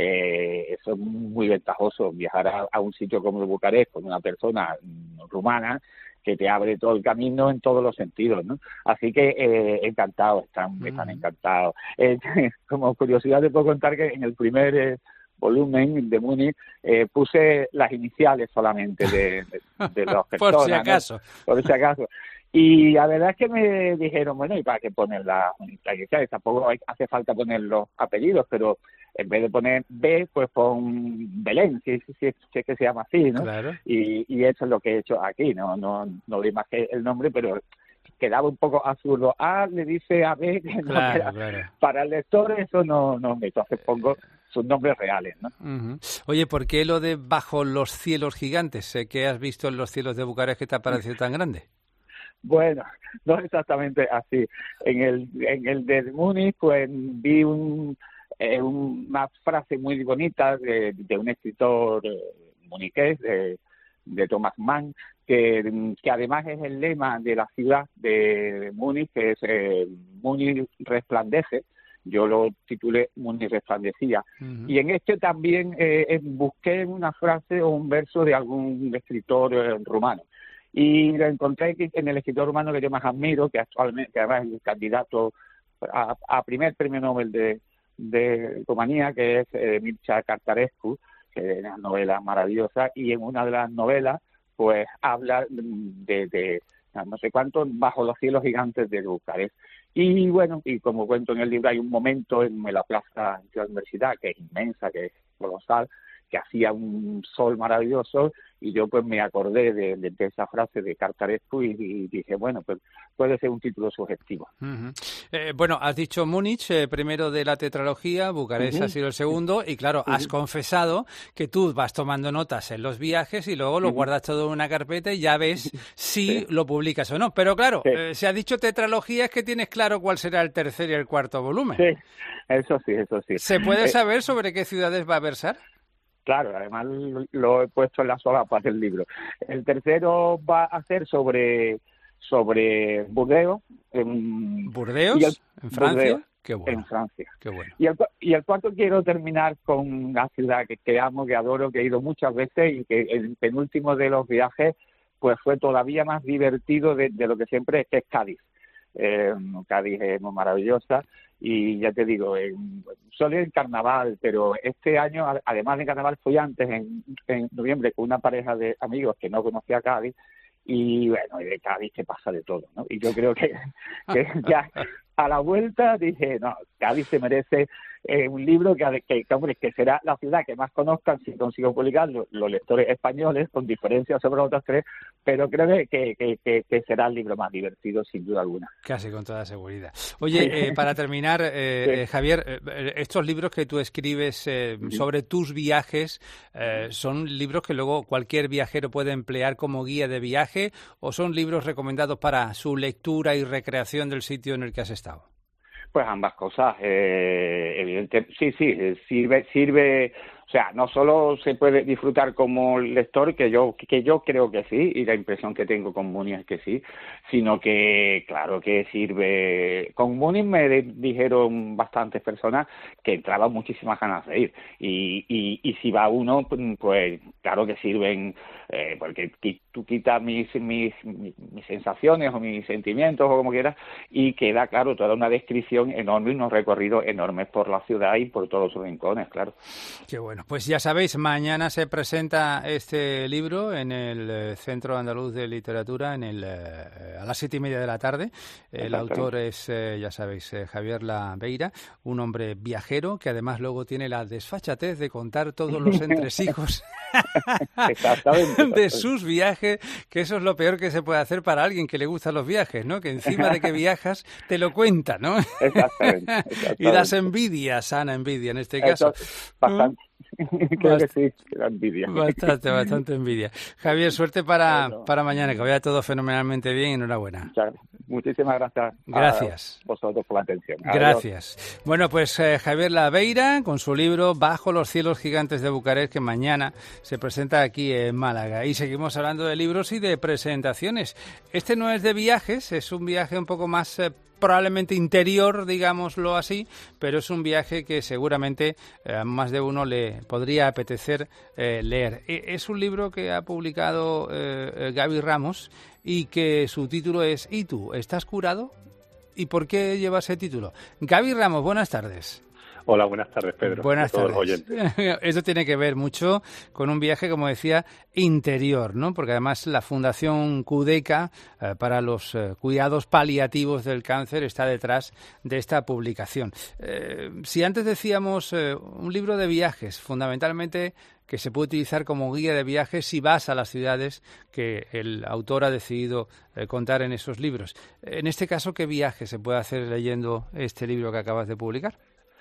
eh, eso es muy ventajoso, viajar a, a un sitio como Bucarest con una persona rumana que te abre todo el camino en todos los sentidos, ¿no? Así que eh, encantados, están, mm. están encantados. Eh, como curiosidad te puedo contar que en el primer eh, volumen de Múnich eh, puse las iniciales solamente de, de, de las personas. Por si acaso. ¿no? Por si acaso. Y la verdad es que me dijeron, bueno, ¿y para qué poner las iniciales? Tampoco hay, hace falta poner los apellidos, pero en vez de poner B, pues pon Belén, si, si, si, si es que se llama así, ¿no? Claro. Y, y eso es lo que he hecho aquí, no no no doy más que el nombre, pero quedaba un poco absurdo. A le dice a B, que no claro, queda. Claro. Para el lector eso no, no me entonces pongo sus nombres reales, ¿no? Uh-huh. Oye, ¿por qué lo de bajo los cielos gigantes? ¿Qué has visto en los cielos de Bucarest que te ha parecido tan grande? Bueno, no exactamente así. En el en el de Múnich, pues vi un, eh, una frase muy bonita de, de un escritor eh, muniqués, de, de Thomas Mann, que, que además es el lema de la ciudad de Múnich, que es eh, Múnich resplandece. Yo lo titulé Múnich resplandecía. Uh-huh. Y en este también eh, busqué una frase o un verso de algún escritor eh, rumano. Y lo encontré en el escritor rumano que yo más admiro, que actualmente, que además es el candidato a, a primer premio Nobel de, de Rumanía, que es eh, Mircea Cărtărescu, que es una novela maravillosa, y en una de las novelas pues habla de, de no sé cuánto, bajo los cielos gigantes de Bucarest. Y bueno, y como cuento en el libro, hay un momento en la plaza de la universidad, que es inmensa, que es colosal, que hacía un sol maravilloso, y yo pues me acordé de, de, de esa frase de Cărtărescu y, y dije, bueno, pues puede ser un título sugestivo. Uh-huh. Eh, bueno, has dicho Múnich, eh, primero de la tetralogía, Bucarest uh-huh. ha sido el segundo, y claro, uh-huh. has confesado que tú vas tomando notas en los viajes y luego lo uh-huh. guardas todo en una carpeta y ya ves si sí. lo publicas o no. Pero claro, sí. eh, si has dicho tetralogía es que tienes claro cuál será el tercer y el cuarto volumen. Sí, eso sí, eso sí. ¿Se puede saber sobre qué ciudades va a versar? Claro, además lo he puesto en la solapa del libro. El tercero va a ser sobre sobre Burdeos. En, ¿Burdeos? El, ¿En Francia? Burdeos, Qué bueno. en Francia. Qué bueno. Y el, y el cuarto quiero terminar con una ciudad que, que amo, que adoro, que he ido muchas veces y que el penúltimo de los viajes pues fue todavía más divertido de, de lo que siempre es, que es Cádiz. Eh, Cádiz es muy maravillosa y ya te digo, eh, solo en carnaval, pero este año, además de carnaval, fui antes, en, en noviembre, con una pareja de amigos que no conocía Cádiz. Y bueno, y de Cádiz te pasa de todo, ¿no? Y yo creo que, que ya a la vuelta dije, no, Cádiz se merece eh, un libro que, que, que, hombre, que será la ciudad que más conozcan si consigo publicarlo los lectores españoles, con diferencia sobre los otros tres, pero creo que, que, que, que será el libro más divertido, sin duda alguna. Casi con toda seguridad. Oye, eh, para terminar, eh, sí. eh, Javier, eh, estos libros que tú escribes eh, sí. sobre tus viajes, eh, ¿son libros que luego cualquier viajero puede emplear como guía de viaje o son libros recomendados para su lectura y recreación del sitio en el que has estado? Pues ambas cosas, eh, evidentemente, sí, sí, sirve, sirve, o sea, no solo se puede disfrutar como lector, que yo, que yo creo que sí, y la impresión que tengo con Muni es que sí, sino que, claro que sirve, con Muni me dijeron bastantes personas que entraban muchísimas ganas de ir, y, y, y si va uno, pues claro que sirven, eh, porque tú quitas mis, mis, mis, mis sensaciones o mis sentimientos o como quieras, y queda, claro, toda una descripción enorme y unos recorridos enormes por la ciudad y por todos sus rincones, claro. Qué bueno. Pues ya sabéis, mañana se presenta este libro en el Centro Andaluz de Literatura en el, a las siete y media de la tarde. El autor es, ya sabéis, Javier Laveira, un hombre viajero que además luego tiene la desfachatez de contar todos los entresijos de sus viajes, que eso es lo peor que se puede hacer para alguien que le gustan los viajes, ¿no? Que encima de que viajas te lo cuenta, ¿no? Exactamente, exactamente. Y das envidia, sana envidia en este caso. Eso, bastante. Creo Bast- que sí, la envidia. Bastante, bastante envidia. Javier, suerte para, bueno. para mañana, que vaya todo fenomenalmente bien y enhorabuena. Muchas, muchísimas gracias. Gracias. A vosotros por la atención. Gracias. Adiós. Bueno, pues eh, Javier Laveira, con su libro Bajo los cielos gigantes de Bucarest, que mañana se presenta aquí en Málaga. Y seguimos hablando de libros y de presentaciones. Este no es de viajes, es un viaje un poco más eh, probablemente interior, digámoslo así, pero es un viaje que seguramente eh, a más de uno le podría apetecer eh, leer. Es un libro que ha publicado eh, Gaby Ramos y que su título es ¿Y tú, estás curado? ¿Y por qué lleva ese título? Gaby Ramos, buenas tardes. Todos buenas tardes, Pedro. Buenas tardes. Todos los oyentes. Esto tiene que ver mucho con un viaje, como decía, interior, ¿no? Porque además la Fundación Cudeca eh, para los eh, cuidados paliativos del cáncer está detrás de esta publicación. Eh, si antes decíamos eh, un libro de viajes, fundamentalmente que se puede utilizar como guía de viajes si vas a las ciudades que el autor ha decidido eh, contar en esos libros. En este caso, ¿qué viaje se puede hacer leyendo este libro que acabas de publicar?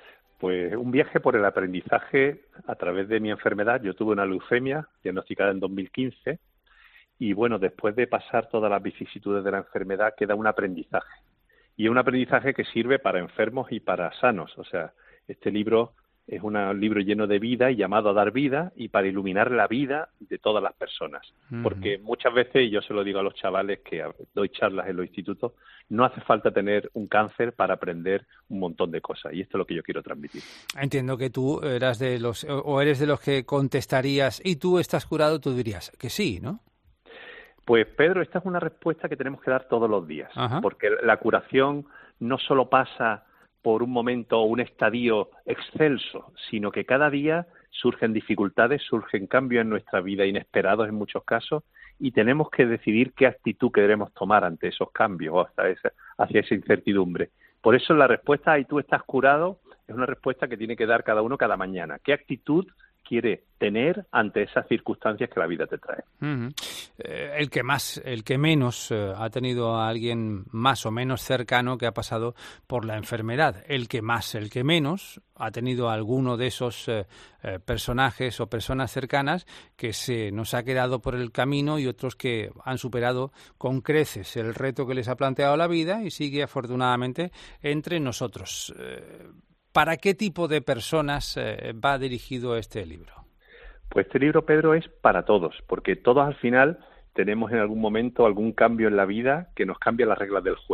Pues un viaje por el aprendizaje a través de mi enfermedad. Yo tuve una leucemia diagnosticada en dos mil quince y, bueno, después de pasar todas las vicisitudes de la enfermedad queda un aprendizaje. Y un aprendizaje que sirve para enfermos y para sanos. O sea, este libro es un libro lleno de vida y llamado a dar vida y para iluminar la vida de todas las personas. Uh-huh. Porque muchas veces, y yo se lo digo a los chavales que doy charlas en los institutos, no hace falta tener un cáncer para aprender un montón de cosas. Y esto es lo que yo quiero transmitir. Entiendo que tú eras de los, o eres de los que contestarías, ¿y tú estás curado? Tú dirías que sí, ¿no? Pues, Pedro, esta es una respuesta que tenemos que dar todos los días. Uh-huh. Porque la curación no solo pasa por un momento o un estadio excelso, sino que cada día surgen dificultades, surgen cambios en nuestra vida inesperados en muchos casos y tenemos que decidir qué actitud queremos tomar ante esos cambios o hacia esa, hacia esa incertidumbre. Por eso la respuesta, ¿y tú estás curado?, es una respuesta que tiene que dar cada uno cada mañana. ¿Qué actitud quiere tener ante esas circunstancias que la vida te trae? Uh-huh. Eh, el que más, el que menos eh, ha tenido a alguien más o menos cercano que ha pasado por la enfermedad. El que más, el que menos ha tenido a alguno de esos eh, eh, personajes o personas cercanas que se nos ha quedado por el camino y otros que han superado con creces el reto que les ha planteado la vida y sigue afortunadamente entre nosotros. Eh, ¿Para qué tipo de personas eh, va dirigido este libro? Pues este libro, Pedro, es para todos, porque todos al final tenemos en algún momento algún cambio en la vida que nos cambia las reglas del juego,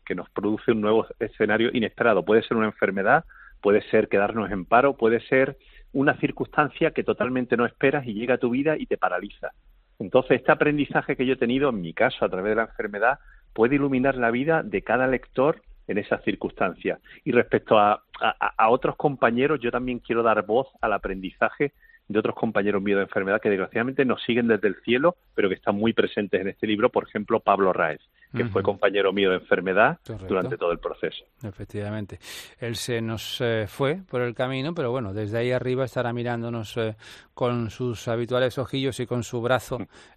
que nos produce un nuevo escenario inesperado. Puede ser una enfermedad, puede ser quedarnos en paro, puede ser una circunstancia que totalmente no esperas y llega a tu vida y te paraliza. Entonces, este aprendizaje que yo he tenido, en mi caso, a través de la enfermedad, puede iluminar la vida de cada lector en esas circunstancias. Y respecto a, a, a otros compañeros, yo también quiero dar voz al aprendizaje de otros compañeros míos de enfermedad que desgraciadamente nos siguen desde el cielo, pero que están muy presentes en este libro. Por ejemplo, Pablo Raez, que uh-huh. fue compañero mío de enfermedad Correcto. Durante todo el proceso. Efectivamente. Él se nos eh, fue por el camino, pero bueno, desde ahí arriba estará mirándonos eh, con sus habituales ojillos y con su brazo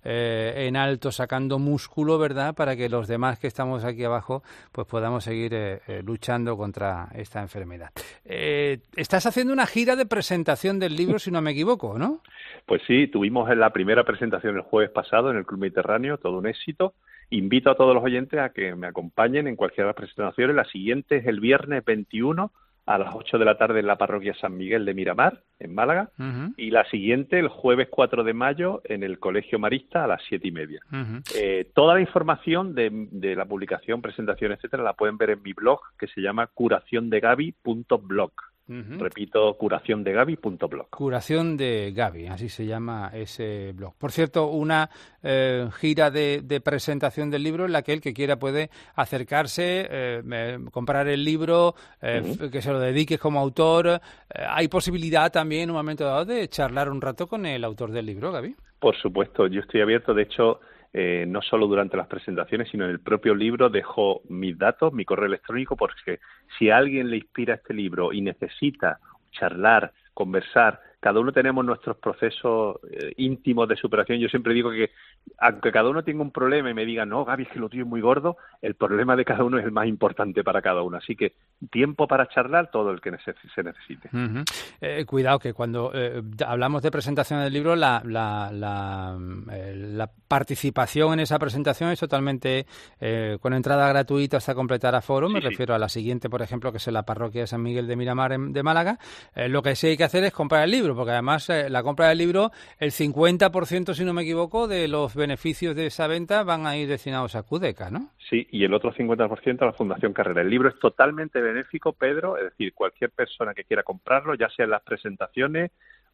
eh, en alto, sacando músculo, ¿verdad?, para que los demás que estamos aquí abajo pues podamos seguir eh, eh, luchando contra esta enfermedad. Eh, estás haciendo una gira de presentación del libro, si no me equivoco, ¿no? Pues sí, tuvimos la primera presentación el jueves pasado en el Club Mediterráneo, todo un éxito. Invito a todos los oyentes a que me acompañen en cualquiera de las presentaciones. La siguiente es el viernes veintiuno a las ocho de la tarde en la parroquia San Miguel de Miramar, en Málaga. Uh-huh. Y la siguiente el jueves cuatro de mayo en el Colegio Marista a las siete y media. Uh-huh. Eh, toda la información de, de la publicación, presentación, etcétera, la pueden ver en mi blog, que se llama curación de gaby punto blog. Uh-huh. Repito, curación de gaby punto blog. Curación de Gaby, así se llama ese blog. Por cierto, una eh, gira de, de presentación del libro en la que el que quiera puede acercarse, eh, eh, comprar el libro, eh, uh-huh. que se lo dediques como autor. Eh, ¿Hay posibilidad también en un momento dado de charlar un rato con el autor del libro, Gaby? Por supuesto, yo estoy abierto. De hecho, Eh, no solo durante las presentaciones, sino en el propio libro dejo mis datos, mi correo electrónico, porque si a alguien le inspira este libro y necesita charlar, conversar, cada uno tenemos nuestros procesos eh, íntimos de superación. Yo siempre digo que, aunque cada uno tenga un problema y me diga, no, Gaby, es que lo tuyo es muy gordo, el problema de cada uno es el más importante para cada uno. Así que tiempo para charlar, todo el que neces- se necesite. Uh-huh. Eh, cuidado, que cuando eh, hablamos de presentación del libro, la, la, la, eh, la participación en esa presentación es totalmente eh, con entrada gratuita hasta completar aforo. Sí, Me sí. refiero a la siguiente, por ejemplo, que es en la parroquia de San Miguel de Miramar en, de Málaga. Eh, lo que sí hay que hacer es comprar el libro, porque además eh, la compra del libro, el cincuenta por ciento, si no me equivoco, de los beneficios de esa venta van a ir destinados a Cudeca, ¿no? Sí, y el otro cincuenta por ciento a la Fundación Carrera. El libro es totalmente benéfico, Pedro, es decir, cualquier persona que quiera comprarlo, ya sea en las presentaciones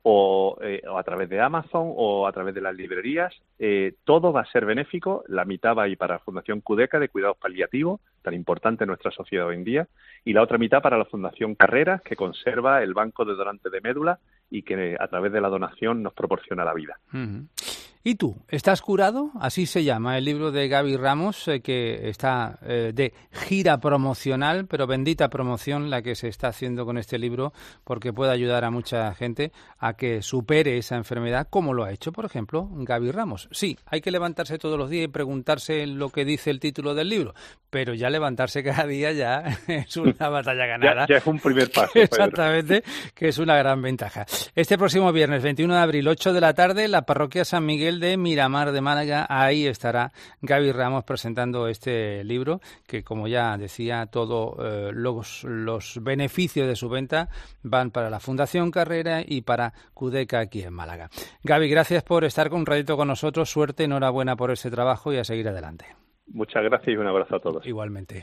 o, eh, o a través de Amazon o a través de las librerías, eh, todo va a ser benéfico. La mitad va a ir para la Fundación Cudeca de Cuidados Paliativos, tan importante en nuestra sociedad hoy en día, y la otra mitad para la Fundación Carreras, que conserva el banco de donantes de médula y que a través de la donación nos proporciona la vida. Uh-huh. ¿Y tú? ¿Estás curado? Así se llama el libro de Gaby Ramos, eh, que está eh, de gira promocional, pero bendita promoción la que se está haciendo con este libro, porque puede ayudar a mucha gente a que supere esa enfermedad, como lo ha hecho, por ejemplo, Gaby Ramos. Sí, hay que levantarse todos los días y preguntarse lo que dice el título del libro, pero ya levantarse cada día ya es una batalla ganada. ya, ya es un primer paso. Exactamente, que es una gran ventaja. Este próximo viernes, veintiuno de abril, ocho de la tarde, la parroquia San Miguel de Miramar de Málaga, ahí estará Gaby Ramos presentando este libro, que como ya decía, todos eh, los, los beneficios de su venta van para la Fundación Carrera y para Cudeca aquí en Málaga. Gaby, gracias por estar un ratito con nosotros, suerte, enhorabuena por ese trabajo y a seguir adelante. Muchas gracias y un abrazo a todos. Igualmente.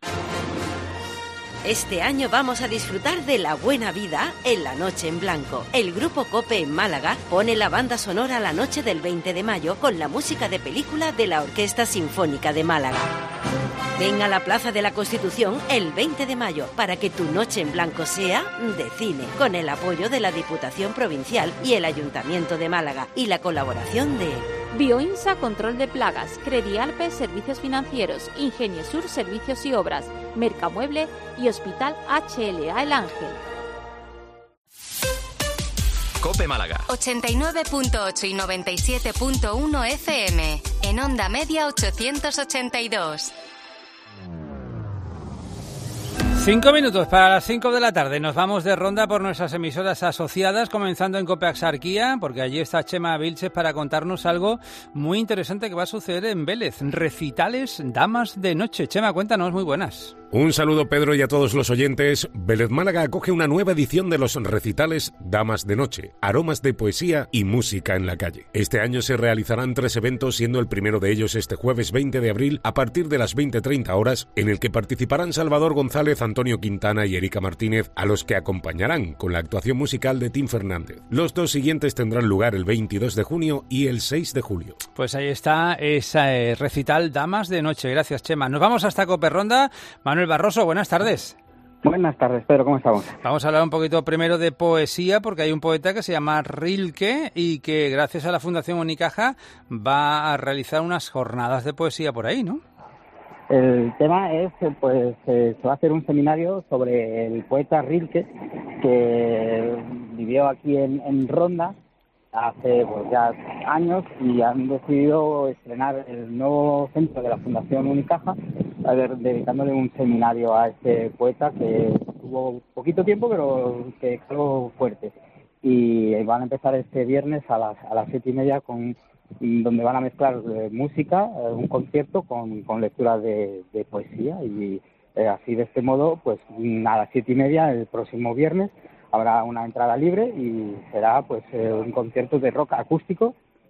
Este año vamos a disfrutar de la buena vida en la Noche en Blanco. El Grupo COPE en Málaga pone la banda sonora la noche del veinte de mayo con la música de película de la Orquesta Sinfónica de Málaga. Ven a la Plaza de la Constitución el veinte de mayo para que tu Noche en Blanco sea de cine, con el apoyo de la Diputación Provincial y el Ayuntamiento de Málaga y la colaboración de Bioinsa Control de Plagas, Credialpe Servicios Financieros, Ingeniesur Servicios y Obras, Mercamueble y Hospital H L A El Ángel. COPE Málaga. ochenta y nueve punto ocho y noventa y siete punto uno F M. En onda media ochocientos ochenta y dos. Cinco minutos para las cinco de la tarde. Nos vamos de ronda por nuestras emisoras asociadas, comenzando en Cope Axarquía, porque allí está Chema Vilches para contarnos algo muy interesante que va a suceder en Vélez. Recitales Damas de Noche. Chema, cuéntanos, muy buenas. Un saludo, Pedro, y a todos los oyentes. Vélez Málaga acoge una nueva edición de los recitales Damas de Noche, aromas de poesía y música en la calle. Este año se realizarán tres eventos, siendo el primero de ellos este jueves veinte de abril a partir de las veinte treinta horas, en el que participarán Salvador González, Antonio Quintana y Erika Martínez, a los que acompañarán con la actuación musical de Tim Fernández. Los dos siguientes tendrán lugar el veintidós de junio y el seis de julio. Pues ahí está ese eh, recital Damas de Noche. Gracias, Chema. Nos vamos hasta Cope Ronda. Manuel Barroso, buenas tardes. Buenas tardes, Pedro, ¿cómo estamos? Vamos a hablar un poquito primero de poesía, porque hay un poeta que se llama Rilke y que gracias a la Fundación Unicaja va a realizar unas jornadas de poesía por ahí, ¿no? El tema es, pues, eh, se va a hacer un seminario sobre el poeta Rilke, que vivió aquí en, en Ronda hace pues ya años, y han decidido estrenar el nuevo centro de la Fundación Unicaja, a ver, dedicándole un seminario a este poeta que tuvo poquito tiempo, pero que caló fuerte. Y van a empezar este viernes a las a las siete y media, con donde van a mezclar eh, música, eh, un concierto con, con lecturas de, de poesía, y eh, así de este modo, pues a las siete y media el próximo viernes habrá una entrada libre y será pues eh, un concierto de rock acústico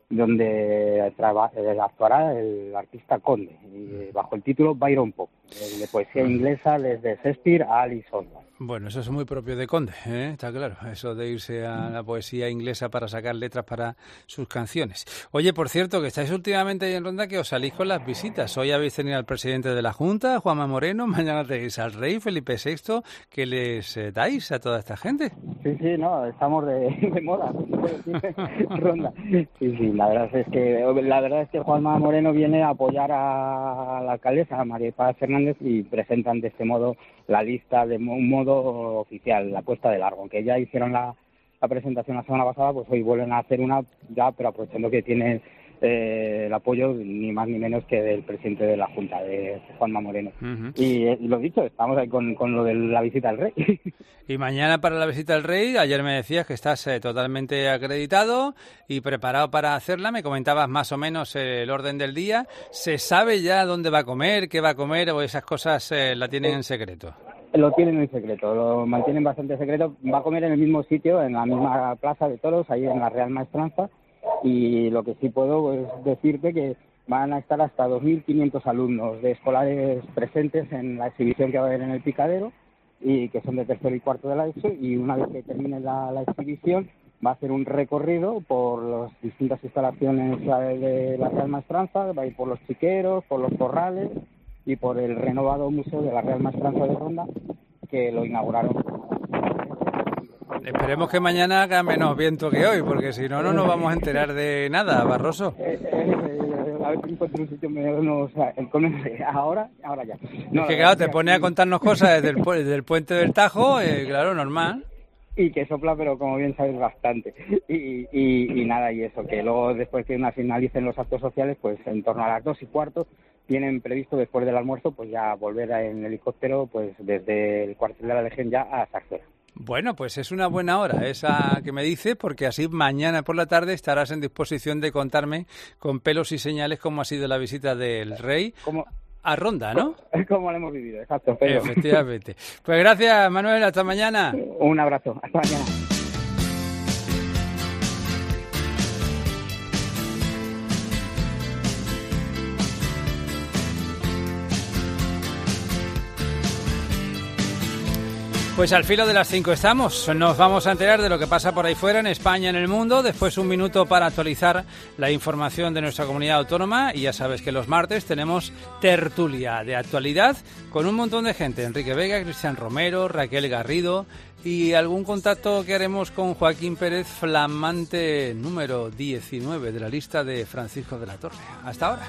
donde traba, eh, actuará el artista Conde, y, bajo el título Byron Pop, eh, de poesía inglesa desde Shakespeare a Alice Oswald. Bueno, eso es muy propio de Conde, ¿eh? Está claro, eso de irse a la poesía inglesa para sacar letras para sus canciones. Oye, por cierto, que estáis últimamente ahí en Ronda, que os salís con las visitas. Hoy habéis tenido al presidente de la Junta, Juanma Moreno, mañana tenéis al rey Felipe sexto. ¿Qué les eh, dais a toda esta gente? Sí, sí, no, estamos de, de moda, Ronda. Sí, sí, la verdad es que la verdad es que Juanma Moreno viene a apoyar a la alcaldesa, a María Paz Fernández, y presentan de este modo la lista de un modo oficial, la puesta de largo, aunque ya hicieron la, la presentación la semana pasada, pues hoy vuelven a hacer una ya, pero aprovechando que tiene eh, el apoyo ni más ni menos que del presidente de la Junta, de Juanma Moreno. Uh-huh. Y, y lo dicho, estamos ahí con, con lo de la visita al rey. Y mañana para la visita al rey, ayer me decías que estás eh, totalmente acreditado y preparado para hacerla, me comentabas más o menos eh, el orden del día. ¿Se sabe ya dónde va a comer, qué va a comer, o esas cosas eh, la tienen en secreto? Lo tienen en secreto, lo mantienen bastante secreto. Va a comer en el mismo sitio, en la misma plaza de toros, ahí en la Real Maestranza, y lo que sí puedo es decirte que van a estar hasta dos mil quinientos alumnos de escolares presentes en la exhibición que va a haber en el Picadero, y que son de tercero y cuarto de la ESO, y una vez que termine la, la exhibición va a hacer un recorrido por las distintas instalaciones de la Real Maestranza, va a ir por los chiqueros, por los corrales y por el renovado Museo de la Real Maestranza de Ronda, que lo inauguraron. Esperemos que mañana haga menos viento que hoy, porque si no, no nos vamos a enterar de nada, Barroso. Eh, eh, a ver si encuentro un sitio menos, ahora, ahora ya. No, es que claro, te pone a contarnos cosas desde el, pu- desde el puente del Tajo, eh, claro, normal. Y que sopla, pero como bien sabes, bastante. Y, y, y nada, y eso, que luego después que una finalicen los actos sociales, pues en torno a las dos y cuarto, tienen previsto después del almuerzo, pues ya volver en helicóptero, pues desde el cuartel de la Legión ya a Sarcera. Bueno, pues es una buena hora esa que me dices, porque así mañana por la tarde estarás en disposición de contarme con pelos y señales cómo ha sido la visita del rey. ¿Cómo? A Ronda, ¿no? Como lo hemos vivido, exacto. Pero... Efectivamente. Pues gracias, Manuel, hasta mañana. Un abrazo, hasta mañana. Pues al filo de las cinco estamos. Nos vamos a enterar de lo que pasa por ahí fuera, en España, en el mundo. Después un minuto para actualizar la información de nuestra comunidad autónoma. Y ya sabes que los martes tenemos tertulia de actualidad con un montón de gente. Enrique Vega, Cristian Romero, Raquel Garrido y algún contacto que haremos con Joaquín Pérez, flamante número diecinueve de la lista de Francisco de la Torre. Hasta ahora.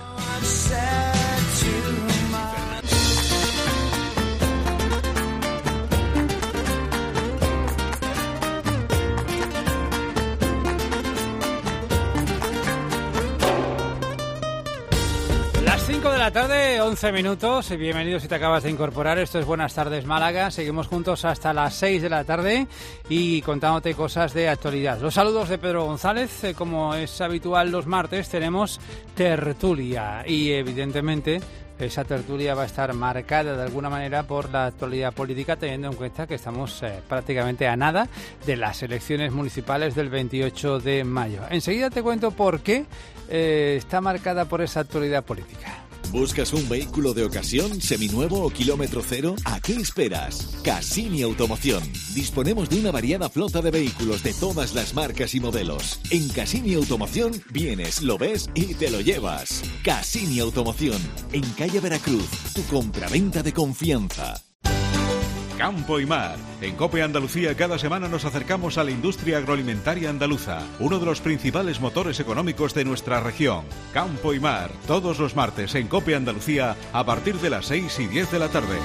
cinco de la tarde, once minutos. Bienvenidos si te acabas de incorporar. Esto es Buenas Tardes Málaga. Seguimos juntos hasta las seis de la tarde y contándote cosas de actualidad. Los saludos de Pedro González. Eh, como es habitual los martes, tenemos tertulia y evidentemente esa tertulia va a estar marcada de alguna manera por la actualidad política, teniendo en cuenta que estamos eh, prácticamente a nada de las elecciones municipales del veintiocho de mayo. Enseguida te cuento por qué eh, está marcada por esa actualidad política. ¿Buscas un vehículo de ocasión, seminuevo o kilómetro cero? ¿A qué esperas? Cassini Automoción. Disponemos de una variada flota de vehículos de todas las marcas y modelos. En Cassini Automoción vienes, lo ves y te lo llevas. Cassini Automoción. En calle Veracruz, tu compraventa de confianza. Campo y Mar. En COPE Andalucía cada semana nos acercamos a la industria agroalimentaria andaluza, uno de los principales motores económicos de nuestra región. Campo y Mar, todos los martes en COPE Andalucía a partir de las seis y diez de la tarde.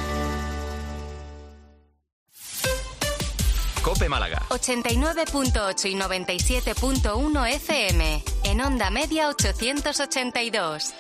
COPE Málaga. ochenta y nueve punto ocho y noventa y siete punto uno F M. En onda media ochocientos ochenta y dos.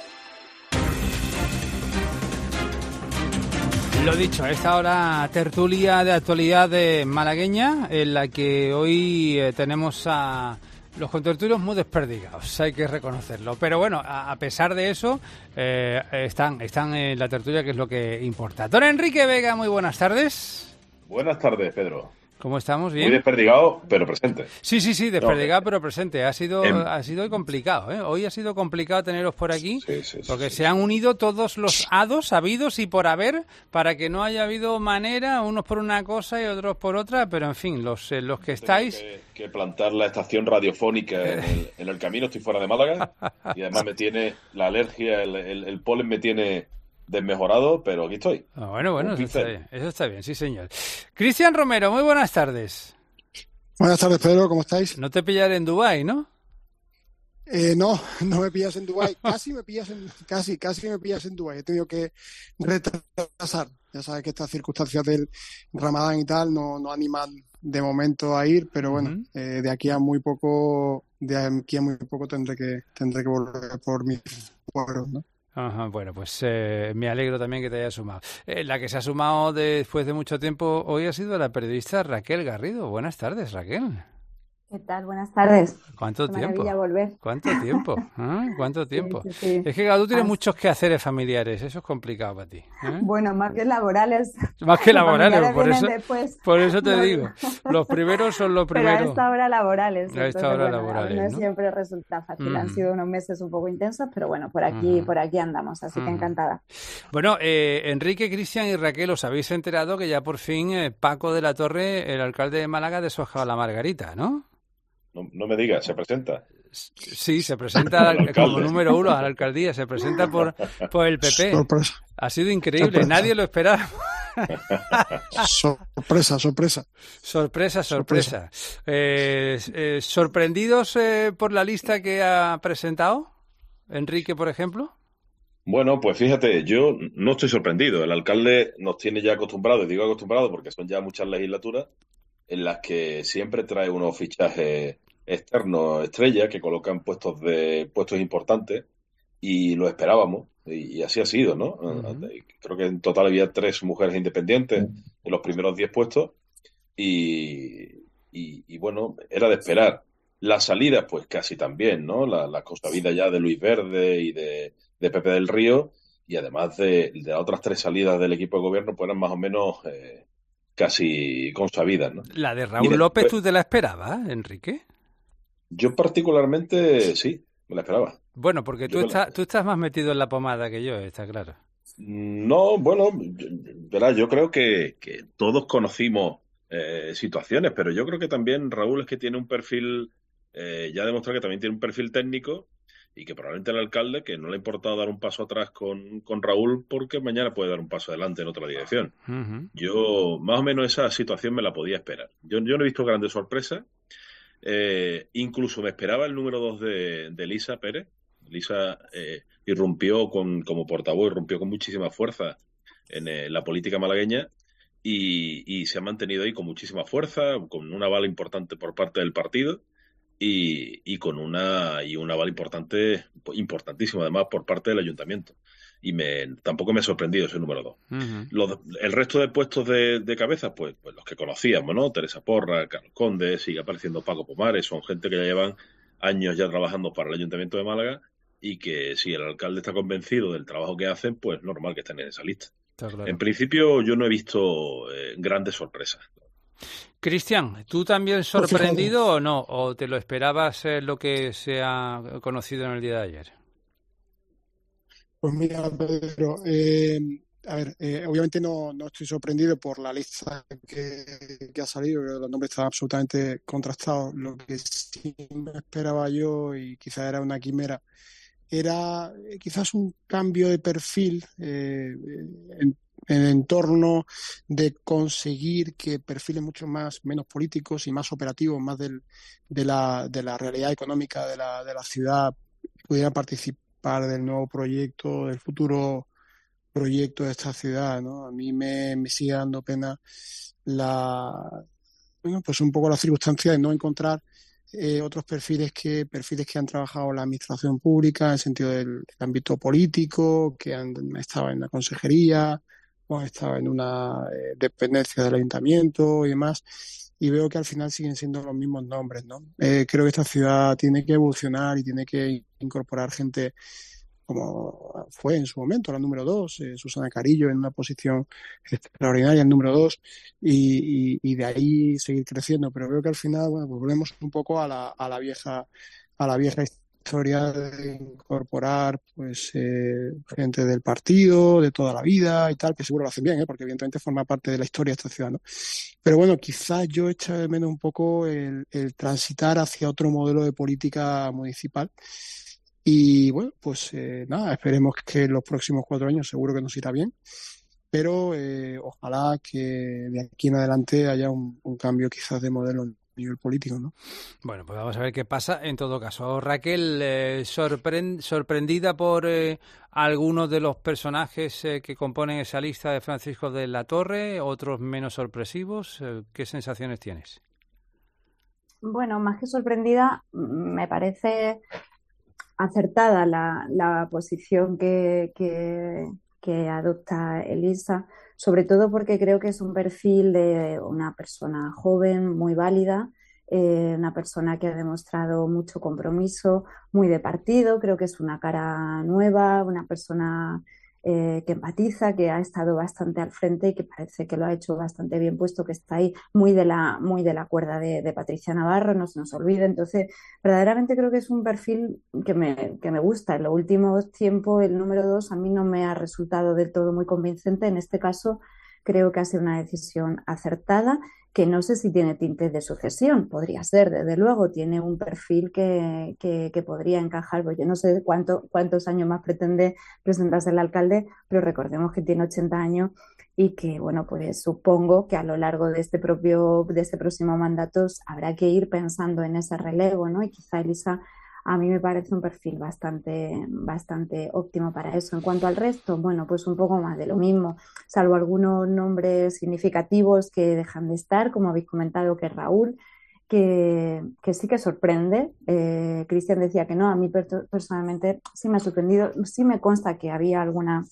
Lo dicho, a esta hora tertulia de actualidad de malagueña, en la que hoy eh, tenemos a los contertulios muy desperdigados, hay que reconocerlo. Pero bueno, a, a pesar de eso, eh, están, están en la tertulia, que es lo que importa. Don Enrique Vega, muy buenas tardes. Buenas tardes, Pedro. ¿Cómo estamos? ¿Bien? Muy desperdigado, pero presente. Sí, sí, sí, desperdigado, no, pero presente. Ha sido em... ha sido complicado, ¿eh? Hoy ha sido complicado teneros por aquí, sí, sí, porque sí, se sí. han unido todos los hados habidos y por haber, para que no haya habido manera, unos por una cosa y otros por otra, pero en fin, los, eh, los que estáis... Tengo que, que plantar la estación radiofónica en el, en el camino, estoy fuera de Málaga, y además me tiene la alergia, el, el, el polen me tiene... desmejorado, pero aquí estoy. Ah, bueno, bueno, eso está bien, eso está bien, sí señor. Cristian Romero, muy buenas tardes. Buenas tardes, Pedro, ¿cómo estáis? No te pillaré en Dubái, ¿no? Eh, no, no me pillas en Dubái. Casi me pillas en, casi, casi me pillas en Dubái. He tenido que retrasar. Ya sabes que estas circunstancias del Ramadán y tal no, no animan de momento a ir, pero bueno, uh-huh. eh, de aquí a muy poco, de aquí a muy poco tendré que tendré que volver por mis pueblos, ¿no? Ajá, bueno, pues eh, me alegro también que te hayas sumado. Eh, la que se ha sumado de, después de mucho tiempo hoy ha sido la periodista Raquel Garrido. Buenas tardes, Raquel. ¿Qué tal? Buenas tardes. ¿Cuánto Qué tiempo? Maravilla volver. ¿Cuánto tiempo? ¿Ah? ¿Cuánto tiempo? Sí, sí, sí. Es que cada tú tienes ah. muchos quehaceres familiares, eso es complicado para ti. ¿eh? Bueno, más que laborales. Más que laborales, por eso, después. por eso te no, digo. Los primeros son los primeros. Pero a esta hora laborales. A esta hora bueno, laborales, no, ¿no? siempre resulta fácil. Mm. Han sido unos meses un poco intensos, pero bueno, por aquí, mm. por aquí andamos, así mm. que encantada. Bueno, eh, Enrique, Cristian y Raquel, os habéis enterado que ya por fin eh, Paco de la Torre, el alcalde de Málaga, ha deshojado la margarita, ¿no? No, no me digas, ¿se presenta? Sí, se presenta como número uno a la alcaldía, se presenta por, por el P P. Sorpresa. Ha sido increíble, sorpresa. Nadie lo esperaba. sorpresa, sorpresa. Sorpresa, sorpresa. Eh, eh, ¿Sorprendidos eh, por la lista que ha presentado Enrique, por ejemplo? Bueno, pues fíjate, yo no estoy sorprendido. El alcalde nos tiene ya acostumbrados, digo acostumbrados porque son ya muchas legislaturas en las que siempre trae unos fichajes externos estrella que colocan puestos de puestos importantes y lo esperábamos y, y así ha sido, ¿no? Uh-huh. Creo que en total había tres mujeres independientes uh-huh. en los primeros diez puestos y, y, y bueno, era de esperar. Las salidas, pues casi también, ¿no? La, la consabida ya de Luis Verde y de, de Pepe del Río y además de, de las otras tres salidas del equipo de gobierno, pues eran más o menos... Eh, casi consabidas, ¿no? La de Raúl López, ¿tú te la esperabas, Enrique? Yo particularmente sí, me la esperaba. Bueno, porque tú, está, la... tú estás más metido en la pomada que yo, está claro. No, bueno, verás, yo creo que, que todos conocimos eh, situaciones, pero yo creo que también Raúl es que tiene un perfil, eh, ya ha demostrado que también tiene un perfil técnico y que probablemente el alcalde, que no le ha importado dar un paso atrás con, con Raúl porque mañana puede dar un paso adelante en otra dirección. Uh-huh. Yo, más o menos esa situación me la podía esperar. Yo, yo no he visto grandes sorpresas. Eh, incluso me esperaba el número dos de, de Lisa Pérez. Lisa eh, irrumpió con, como portavoz, irrumpió con muchísima fuerza en eh, la política malagueña y, y se ha mantenido ahí con muchísima fuerza, con un aval importante por parte del partido. Y, y con una y un aval importante, importantísimo además por parte del ayuntamiento. y me tampoco me ha sorprendido ese número dos. Uh-huh. Los, el resto de puestos de, de cabeza, pues, pues los que conocíamos, ¿no? Teresa Porra, Carlos Conde, sigue apareciendo Paco Pomares, son gente que ya llevan años ya trabajando para el Ayuntamiento de Málaga y que si el alcalde está convencido del trabajo que hacen, pues normal que estén en esa lista. Claro. En principio yo no he visto eh, grandes sorpresas. Cristian, ¿tú también sorprendido pues o no? ¿O te lo esperabas eh, lo que se ha conocido en el día de ayer? Pues mira, Pedro, eh, a ver, eh, obviamente no, no estoy sorprendido por la lista que, que ha salido, los nombres están absolutamente contrastados. Lo que sí me esperaba yo, y quizás era una quimera, era eh, quizás un cambio de perfil eh, en, en el entorno de conseguir que perfiles mucho más menos políticos y más operativos, más del, de, la, de la realidad económica de la, de la ciudad, pudieran participar del nuevo proyecto, del futuro proyecto de esta ciudad, ¿no? A mí me, me sigue dando pena la, bueno, pues un poco la circunstancia de no encontrar eh, otros perfiles que perfiles que han trabajado en la administración pública, en el sentido del, del ámbito político, que han estado en la consejería o han estado en una eh, dependencia del ayuntamiento y demás. Y veo que al final siguen siendo los mismos nombres, ¿no? Eh, creo que esta ciudad tiene que evolucionar y tiene que incorporar gente como fue en su momento la número dos, eh, Susana Carillo en una posición extraordinaria en número dos, y, y, y de ahí seguir creciendo. Pero veo que al final, bueno, pues volvemos un poco a la, a la vieja a la vieja historia de incorporar pues eh, gente del partido de toda la vida y tal, que seguro lo hacen bien, ¿eh? Porque evidentemente forma parte de la historia de esta ciudad, ¿no? Pero bueno, quizás yo echo de menos un poco el, el transitar hacia otro modelo de política municipal. Y bueno, pues eh, nada, esperemos que en los próximos cuatro años seguro que nos irá bien, pero eh, ojalá que de aquí en adelante haya un, un cambio quizás de modelo a nivel político, ¿no? Bueno, pues vamos a ver qué pasa en todo caso. Raquel, eh, sorprend- sorprendida por eh, algunos de los personajes eh, que componen esa lista de Francisco de la Torre, otros menos sorpresivos, eh, ¿qué sensaciones tienes? Bueno, más que sorprendida, me parece acertada la, la posición que, que, que adopta Elisa, sobre todo porque creo que es un perfil de una persona joven, muy válida, eh, una persona que ha demostrado mucho compromiso, muy de partido, creo que es una cara nueva, una persona eh, que empatiza, que ha estado bastante al frente y que parece que lo ha hecho bastante bien, puesto que está ahí muy de la, muy de la cuerda de, de Patricia Navarro, no se nos olvide. Entonces, verdaderamente creo que es un perfil que me, que me gusta. En los últimos tiempos, el número dos a mí no me ha resultado del todo muy convincente. En este caso, creo que ha sido una decisión acertada, que no sé si tiene tintes de sucesión, podría ser, desde luego, tiene un perfil que, que, que podría encajar, pues yo no sé cuánto, cuántos años más pretende presentarse el alcalde, pero recordemos que tiene ochenta años y que, bueno, pues supongo que a lo largo de este propio, de este próximo mandato habrá que ir pensando en ese relevo, ¿no? Y quizá Elisa, a mí me parece un perfil bastante, bastante óptimo para eso. En cuanto al resto, bueno, pues un poco más de lo mismo, salvo algunos nombres significativos que dejan de estar, como habéis comentado, que Raúl, que, que sí que sorprende. Eh, Cristian decía que no, a mí per- personalmente sí me ha sorprendido, sí me consta que había alguna,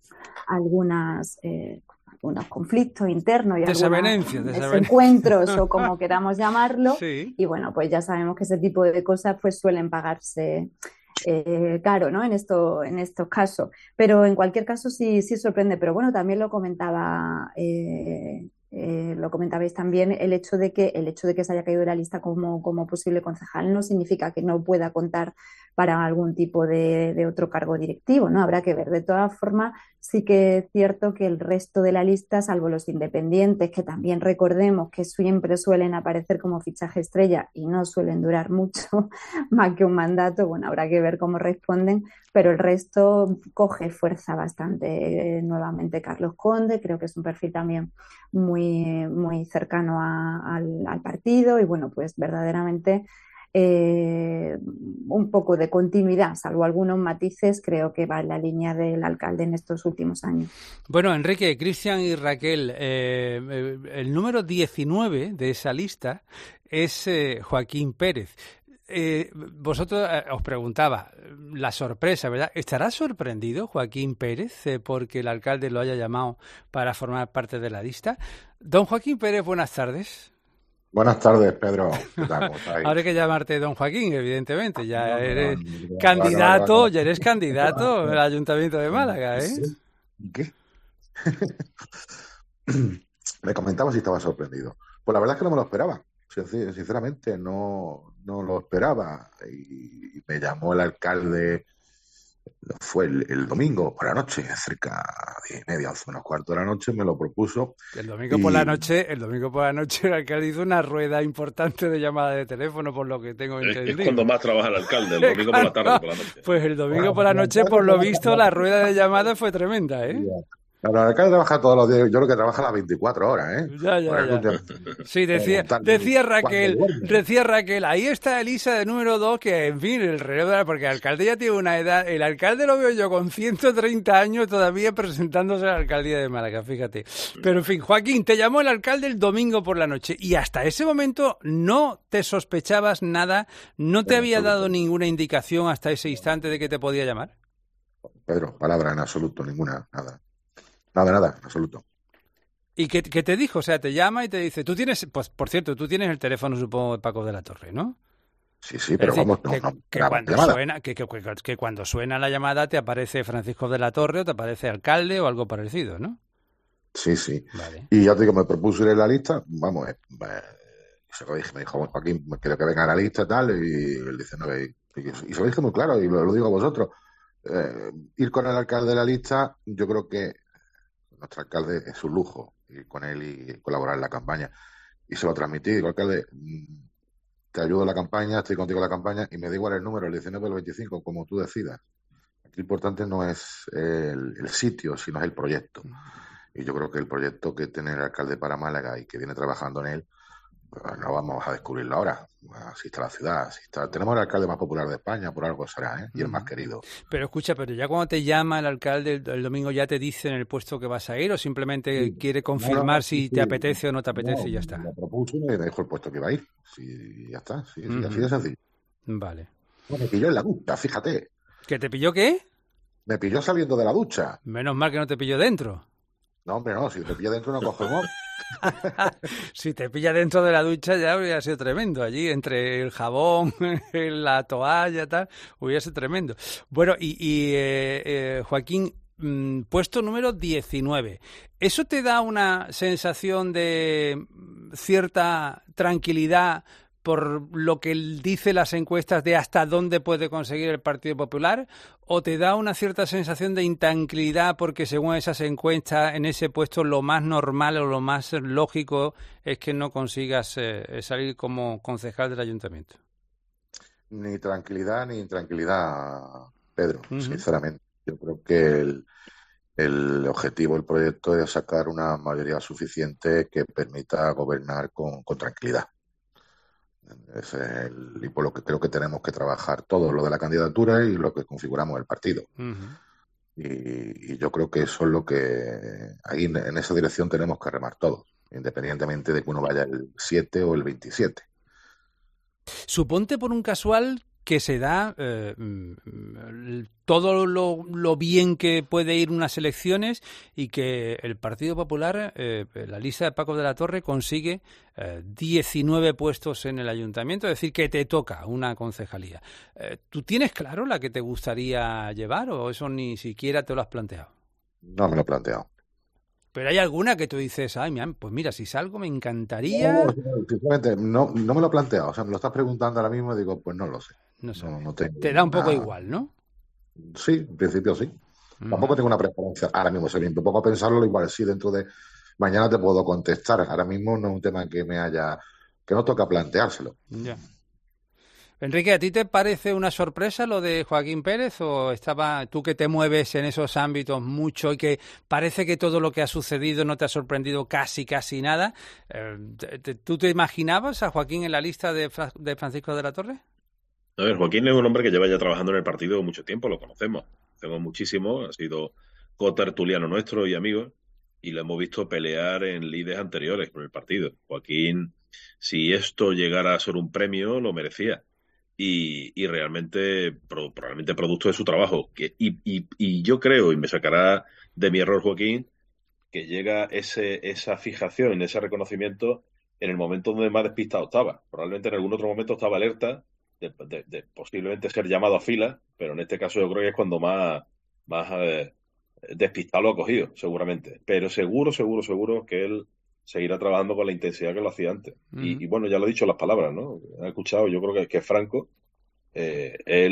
algunas... Eh, unos conflictos internos y desavenencias, algunos desavenencias. Encuentros o como queramos llamarlo, sí. Y bueno, pues ya sabemos que ese tipo de cosas pues suelen pagarse eh, caro, ¿no? En esto, en estos casos, pero en cualquier caso sí, sí sorprende. Pero bueno, también lo comentaba eh, eh, lo comentabais también, el hecho de que el hecho de que se haya caído de la lista como, como posible concejal no significa que no pueda contar para algún tipo de, de otro cargo directivo, ¿no? Habrá que ver. De todas formas, sí que es cierto que el resto de la lista, salvo los independientes, que también recordemos que siempre suelen aparecer como fichaje estrella y no suelen durar mucho más que un mandato, bueno, habrá que ver cómo responden, pero el resto coge fuerza bastante. Eh, nuevamente Carlos Conde, creo que es un perfil también muy, muy cercano a, al, al partido y bueno, pues verdaderamente Eh, un poco de continuidad, salvo algunos matices, creo que va en la línea del alcalde en estos últimos años. Bueno, Enrique, Cristian y Raquel, eh, el número diecinueve de esa lista es eh, Joaquín Pérez. Eh, vosotros eh, os preguntaba, la sorpresa, ¿verdad? ¿Estará sorprendido Joaquín Pérez eh, porque el alcalde lo haya llamado para formar parte de la lista? Don Joaquín Pérez, buenas tardes. Buenas tardes, Pedro. ¿Qué tal? ¿Cómo estáis? Ahora hay que llamarte Don Joaquín, evidentemente. Ya No, no, eres no, no, candidato, no, no, no. ya eres candidato al Ayuntamiento de Málaga, ¿eh? ¿Qué? Me comentaba si estaba sorprendido. Pues la verdad es que no me lo esperaba. Sincer- Sinceramente, no, no lo esperaba. Y me llamó el alcalde, fue el, el domingo por la noche, cerca de diez y media, once menos cuarto de la noche, me lo propuso. El domingo y por la noche, el domingo por la noche el alcalde hizo una rueda importante de llamada de teléfono, por lo que tengo Es, entendido. es cuando más trabaja el alcalde, el domingo por la tarde, por la noche. Pues el domingo por la noche, por lo visto, la rueda de llamadas fue tremenda, ¿eh? Claro, el alcalde trabaja todos los días, yo creo que trabaja las veinticuatro horas, ¿eh? Ya, ya, Porque ya. tú te- Sí, decía, Tal- decía cuando Raquel, duerme. decía Raquel, ahí está Elisa de número dos, que en fin, el reloj de la, porque el alcalde ya tiene una edad, el alcalde lo veo yo con ciento treinta años todavía presentándose a la alcaldía de Málaga, fíjate. Pero en fin, Joaquín, te llamó el alcalde el domingo por la noche y hasta ese momento no te sospechabas nada, no te había dado ninguna indicación hasta ese instante de que te podía llamar. Pedro, palabra en absoluto, ninguna, nada. Nada, nada, en absoluto. ¿Y qué, qué te dijo? O sea, te llama y te dice, tú tienes, pues por cierto, tú tienes el teléfono, supongo, de Paco de la Torre, ¿no? Sí, sí, Es pero decir, vamos, no, que, no, que la cuando llamada. suena, que, que- que- que cuando suena la llamada te aparece Francisco de la Torre o te aparece alcalde o algo parecido, ¿no? Sí, sí. Vale. Y ya te digo, me propuso ir en la lista, vamos, eh, eh, se lo dije, me dijo, bueno, Joaquín, quiero que venga a la lista y tal, y él dice, no, y, y se lo dije muy claro, y lo, lo digo a vosotros, eh, ir con el alcalde de la lista, yo creo que nuestro alcalde es un lujo, ir con él y colaborar en la campaña. Y se lo transmití, digo, alcalde, mm, te ayudo en la campaña, estoy contigo en la campaña, y me da igual el número, el diecinueve o el veinticinco, como tú decidas. Aquí lo importante no es el, el sitio, sino es el proyecto. Y yo creo que el proyecto que tiene el alcalde para Málaga y que viene trabajando en él, pues no vamos a descubrirlo ahora. Así está la ciudad, así está. Tenemos el alcalde más popular de España, por algo será, ¿eh? Y el más querido. Pero escucha, pero ya cuando te llama el alcalde el, el domingo, ¿ya te dice en el puesto que vas a ir o simplemente quiere confirmar No, no, si sí, te sí. apetece o no te apetece No, y ya está? me propuso y me dijo el puesto que iba a ir. Sí, ya está, sí, sí, Ujú. así de sencillo. Vale. Bueno, me pilló en la ducha, fíjate. ¿Que te pilló qué? Me pilló saliendo de la ducha. Menos mal que no te pilló dentro. No, hombre, no, si te pilla dentro no cojo el móvil. Si te pilla dentro de la ducha ya hubiera sido tremendo. Allí entre el jabón, la toalla, tal, hubiera sido tremendo. Bueno, y, y eh, eh, Joaquín, mm, puesto número diecinueve. ¿Eso te da una sensación de cierta tranquilidad por lo que dice las encuestas de hasta dónde puede conseguir el Partido Popular? ¿O te da una cierta sensación de intranquilidad porque según esas encuestas en ese puesto lo más normal o lo más lógico es que no consigas eh, salir como concejal del ayuntamiento? Ni tranquilidad, ni intranquilidad, Pedro, Ujú. sinceramente. Yo creo que el, el objetivo del proyecto es sacar una mayoría suficiente que permita gobernar con, con tranquilidad. Ese es el, y por lo que creo que tenemos que trabajar todo lo de la candidatura y lo que configuramos el partido. Ujú. Y, y yo creo que eso es lo que ahí en, en esa dirección tenemos que remar todos, independientemente de que uno vaya el siete o el veintisiete. Suponte por un casual que se da eh, mm, todo lo, lo bien que puede ir unas elecciones y que el Partido Popular, eh, la lista de Paco de la Torre, consigue eh, diecinueve puestos en el ayuntamiento, es decir, que te toca una concejalía. Eh, ¿Tú tienes claro la que te gustaría llevar o eso ni siquiera te lo has planteado? No me lo he planteado. Pero hay alguna que tú dices, ay, man, pues mira, si salgo me encantaría... No, sinceramente, no, no me lo he planteado. O sea, me lo estás preguntando ahora mismo y digo, pues no lo sé. No sé. No, no tengo Te da un poco una- igual, ¿no? Sí, en principio sí. Tampoco tengo una preferencia ahora mismo. Si me pongo a pensarlo, igual sí, dentro de mañana te puedo contestar. Ahora mismo no es un tema que me haya, que no toca planteárselo. Ya. Enrique, ¿a ti te parece una sorpresa lo de Joaquín Pérez o estaba tú que te mueves en esos ámbitos mucho y que parece que todo lo que ha sucedido no te ha sorprendido casi, casi nada? Eh, te- te- ¿Tú te imaginabas a Joaquín en la lista de, Fra- de Francisco de la Torre? A ver, Joaquín es un hombre que lleva ya trabajando en el partido mucho tiempo, lo conocemos. Conocemos muchísimo, ha sido cotertuliano nuestro y amigo, y lo hemos visto pelear en lides anteriores con el partido. Joaquín, si esto llegara a ser un premio, lo merecía. y, y realmente pro, probablemente producto de su trabajo. Que, y, y, y yo creo, y me sacará de mi error Joaquín, que llega ese esa fijación, ese reconocimiento en el momento donde más despistado estaba. Probablemente en algún otro momento estaba alerta de, de, de posiblemente ser llamado a fila, pero en este caso yo creo que es cuando más, más eh, despistado lo ha cogido, seguramente. Pero seguro, seguro, seguro que él seguirá trabajando con la intensidad que lo hacía antes. Uh-huh. Y, y bueno, ya lo he dicho las palabras, ¿no? He escuchado, yo creo que, que Franco, eh,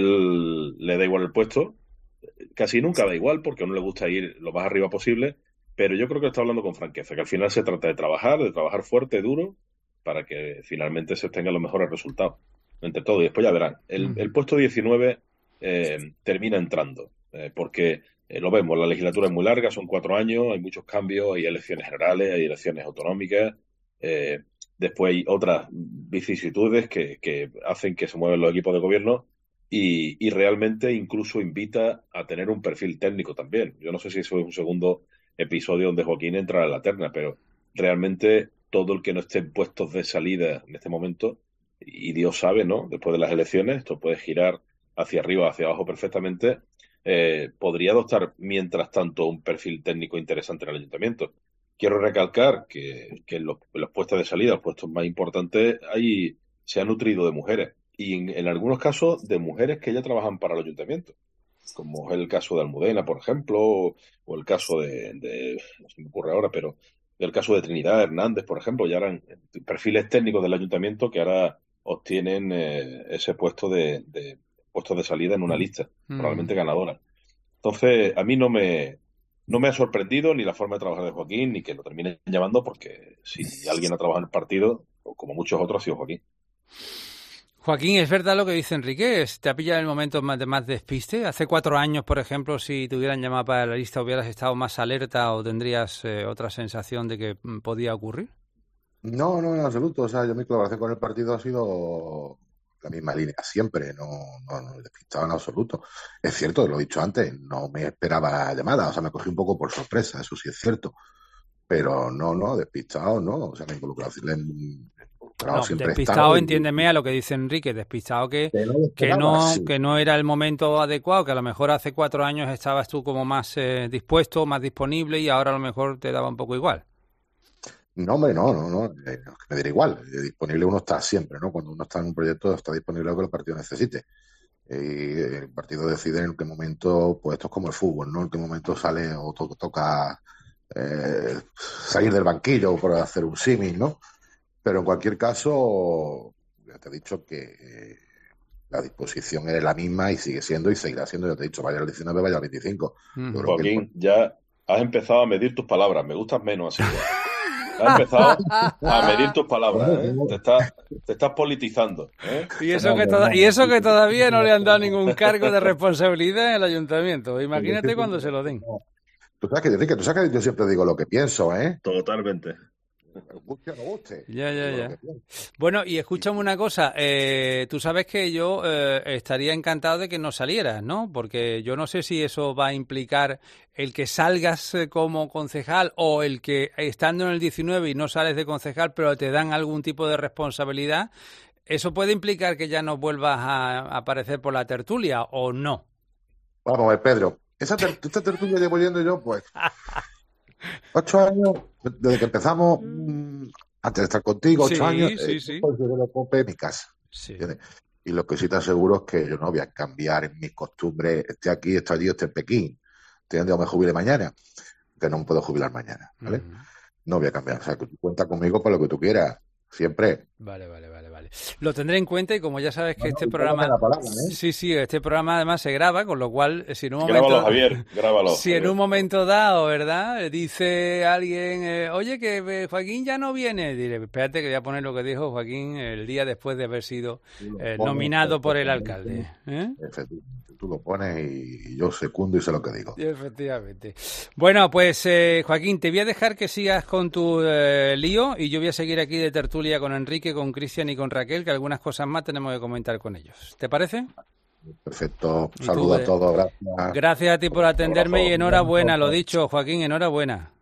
él le da igual el puesto, casi nunca da igual porque a uno le gusta ir lo más arriba posible, pero yo creo que está hablando con franqueza, que al final se trata de trabajar, de trabajar fuerte, duro, para que finalmente se obtengan los mejores resultados. Entre todo, y después ya verán. El, uh-huh. el puesto diecinueve eh, termina entrando, eh, porque Eh, lo vemos, la legislatura es muy larga, son cuatro años, hay muchos cambios, hay elecciones generales, hay elecciones autonómicas, eh, después hay otras vicisitudes que, que hacen que se muevan los equipos de gobierno y, y realmente incluso invita a tener un perfil técnico también. Yo no sé si eso es un segundo episodio donde Joaquín entra a la terna, pero realmente todo el que no esté en puestos de salida en este momento, y Dios sabe, ¿no? Después de las elecciones, esto puede girar hacia arriba, hacia abajo perfectamente. Eh, podría adoptar, mientras tanto, un perfil técnico interesante en el ayuntamiento. Quiero recalcar que, que en, los, en los puestos de salida, los puestos más importantes, ahí se ha nutrido de mujeres. Y en, en algunos casos, de mujeres que ya trabajan para el ayuntamiento. Como es el caso de Almudena, por ejemplo, o, o el caso de, de... no se me ocurre ahora, pero el caso de Trinidad Hernández, por ejemplo, ya eran perfiles técnicos del ayuntamiento que ahora obtienen eh, ese puesto de... de puestos de salida en una lista, mm. probablemente ganadora. Entonces, a mí no me no me ha sorprendido ni la forma de trabajar de Joaquín, ni que lo terminen llamando, porque si alguien ha trabajado en el partido, o como muchos otros, ha sido Joaquín. Joaquín, ¿es verdad lo que dice Enrique? ¿Te ha pillado el momento más de más despiste? Hace cuatro años, por ejemplo, si te hubieran llamado para la lista, ¿hubieras estado más alerta o tendrías eh, otra sensación de que podía ocurrir? No, no, en absoluto. O sea, yo mi colaboración con el partido ha sido la misma línea siempre, no, no, no despistado en absoluto. Es cierto, lo he dicho antes, no me esperaba la llamada, o sea, me cogí un poco por sorpresa, eso sí es cierto, pero no, no, despistado no, o sea, me he involucrado, involucrado no, siempre despistado, y... entiéndeme a lo que dice Enrique, despistado que, que, no, que, no, sí. que no era el momento adecuado, que a lo mejor hace cuatro años estabas tú como más eh, dispuesto, más disponible y ahora a lo mejor te daba un poco igual. No, hombre, no, no, no, eh, me dirá igual. Disponible uno está siempre, ¿no? Cuando uno está en un proyecto está disponible lo que el partido necesite. Y el partido decide en qué momento, pues esto es como el fútbol, ¿no? En qué momento sale o to- toca eh, salir del banquillo por hacer un símil, ¿no? Pero en cualquier caso, ya te he dicho que eh, la disposición es la misma y sigue siendo y seguirá siendo, ya te he dicho, vaya al diecinueve, vaya al veinticinco. Mm. Joaquín, que... ya has empezado a medir tus palabras, me gustas menos así. Has empezado a medir tus palabras, ¿eh? Te estás, te estás politizando, ¿eh? Y eso, que toda, y eso que todavía no le han dado ningún cargo de responsabilidad en el ayuntamiento. Imagínate cuando se lo den. Tú sabes que, Enrique, tú sabes que yo siempre digo lo que pienso, ¿eh? Totalmente. Guste o no guste. Ya, ya, ya. Bueno, y escúchame una cosa. Eh, tú sabes que yo eh, estaría encantado de que no salieras, ¿no? Porque yo no sé si eso va a implicar el que salgas eh, como concejal o el que estando en el diecinueve y no sales de concejal, pero te dan algún tipo de responsabilidad. ¿Eso puede implicar que ya no vuelvas a, a aparecer por la tertulia o no? Vamos a ver, Pedro. Esa ter- esta tertulia llevo yendo yo, pues... Ocho años, desde que empezamos, mmm, antes de estar contigo, ocho sí, años, sí, eh, sí. pues yo lo compré en mi casa. Sí. Y lo que sí te aseguro es que yo no voy a cambiar en mis costumbres, esté aquí, esté allí, esté en Pekín, esté donde me jubile mañana, que no me puedo jubilar mañana, ¿vale? Uh-huh. No voy a cambiar, o sea, que tú cuenta conmigo para lo que tú quieras, siempre. Vale, vale, vale, vale. Lo tendré en cuenta y como ya sabes que no, este no, programa... La palabra, ¿eh? Sí, sí, este programa además se graba, con lo cual, si en un momento... Grábalo, Javier, grábalo. Si Javier. en un momento dado, ¿verdad? Dice alguien, eh, oye, que eh, Joaquín ya no viene. Diré, espérate que voy a poner lo que dijo Joaquín el día después de haber sido eh, nominado por el alcalde. ¿Eh? Efectivamente, tú lo pones y yo secundo y sé lo que digo. Efectivamente. Bueno, pues eh, Joaquín, te voy a dejar que sigas con tu eh, lío y yo voy a seguir aquí de tertulia con Enrique, con Cristian y con Raquel, que algunas cosas más tenemos que comentar con ellos. ¿Te parece? Perfecto. Saludos a todos. Gracias. Gracias a ti por atenderme y enhorabuena, lo dicho, Joaquín, enhorabuena.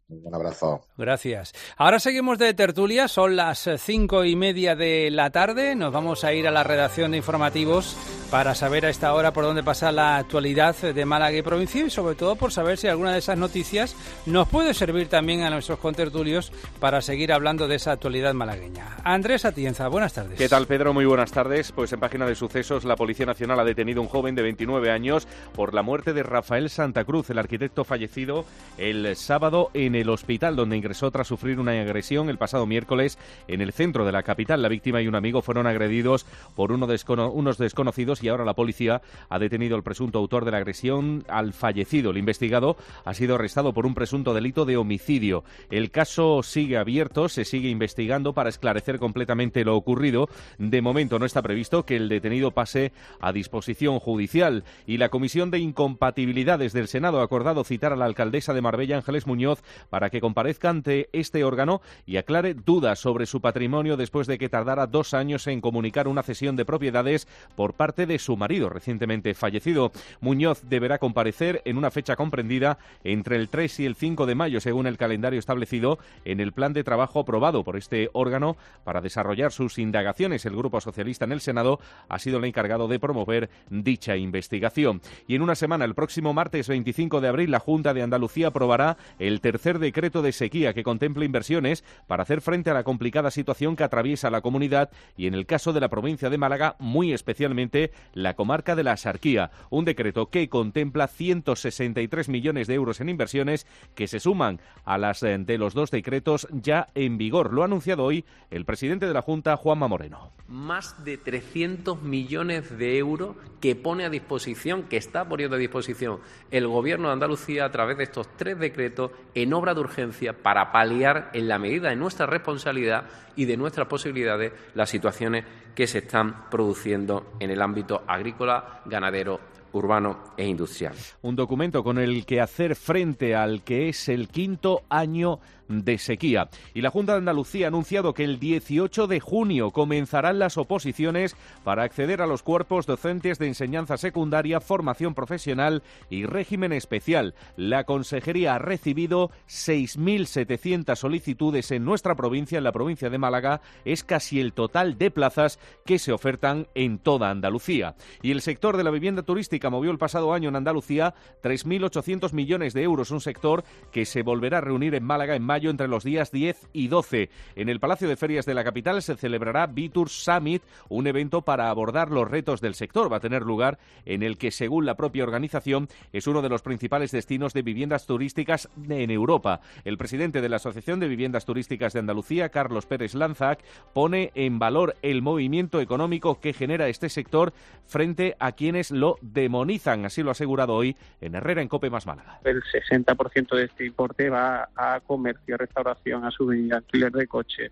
Un abrazo. Gracias. Ahora seguimos de tertulia, son las cinco y media de la tarde. Nos vamos a ir a la redacción de informativos para saber a esta hora por dónde pasa la actualidad de Málaga y provincia y sobre todo por saber si alguna de esas noticias nos puede servir también a nuestros contertulios para seguir hablando de esa actualidad malagueña. Andrés Atienza, buenas tardes. ¿Qué tal, Pedro? Muy buenas tardes. Pues en página de sucesos, la Policía Nacional ha detenido a un joven de veintinueve años por la muerte de Rafael Santa Cruz, el arquitecto fallecido el sábado en el hospital donde ingresó tras sufrir una agresión el pasado miércoles en el centro de la capital. La víctima y un amigo fueron agredidos por uno descono- unos desconocidos y ahora la policía ha detenido al presunto autor de la agresión al fallecido. El investigado ha sido arrestado por un presunto delito de homicidio. El caso sigue abierto, se sigue investigando para esclarecer completamente lo ocurrido. De momento no está previsto que el detenido pase a disposición judicial y la Comisión de Incompatibilidades del Senado ha acordado citar a la alcaldesa de Marbella, Ángeles Muñoz, para que comparezca ante este órgano y aclare dudas sobre su patrimonio después de que tardara dos años en comunicar una cesión de propiedades por parte de su marido, recientemente fallecido. Muñoz deberá comparecer en una fecha comprendida entre el tres y el cinco de mayo, según el calendario establecido en el plan de trabajo aprobado por este órgano para desarrollar sus indagaciones. El Grupo Socialista en el Senado ha sido el encargado de promover dicha investigación. Y en una semana, el próximo martes veinticinco de abril, la Junta de Andalucía aprobará el tercer decreto de sequía que contempla inversiones para hacer frente a la complicada situación que atraviesa la comunidad y, en el caso de la provincia de Málaga, muy especialmente la comarca de la Axarquía. Un decreto que contempla ciento sesenta y tres millones de euros en inversiones que se suman a las de los dos decretos ya en vigor. Lo ha anunciado hoy el presidente de la Junta, Juanma Moreno. Más de trescientos millones de euros que pone a disposición, que está poniendo a disposición el Gobierno de Andalucía a través de estos tres decretos en obra de urgencia para paliar, en la medida de nuestra responsabilidad y de nuestras posibilidades, las situaciones que se están produciendo en el ámbito agrícola, ganadero, urbano e industrial. Un documento con el que hacer frente al que es el quinto año de sequía. Y la Junta de Andalucía ha anunciado que el dieciocho de junio comenzarán las oposiciones para acceder a los cuerpos docentes de enseñanza secundaria, formación profesional y régimen especial. La Consejería ha recibido seis mil setecientas solicitudes en nuestra provincia, en la provincia de Málaga. Es casi el total de plazas que se ofertan en toda Andalucía. Y el sector de la vivienda turística movió el pasado año en Andalucía tres mil ochocientos millones de euros, un sector que se volverá a reunir en Málaga en mayo entre los días diez y doce. En el Palacio de Ferias de la capital se celebrará Vitur Summit, un evento para abordar los retos del sector. Va a tener lugar en el que, según la propia organización, es uno de los principales destinos de viviendas turísticas en Europa. El presidente de la Asociación de Viviendas Turísticas de Andalucía, Carlos Pérez Lanzac, pone en valor el movimiento económico que genera este sector frente a quienes lo demonizan. Así lo ha asegurado hoy en Herrera en COPE más Málaga. El sesenta por ciento de este importe va a comercio, restauración, a subvención, alquiler de coche,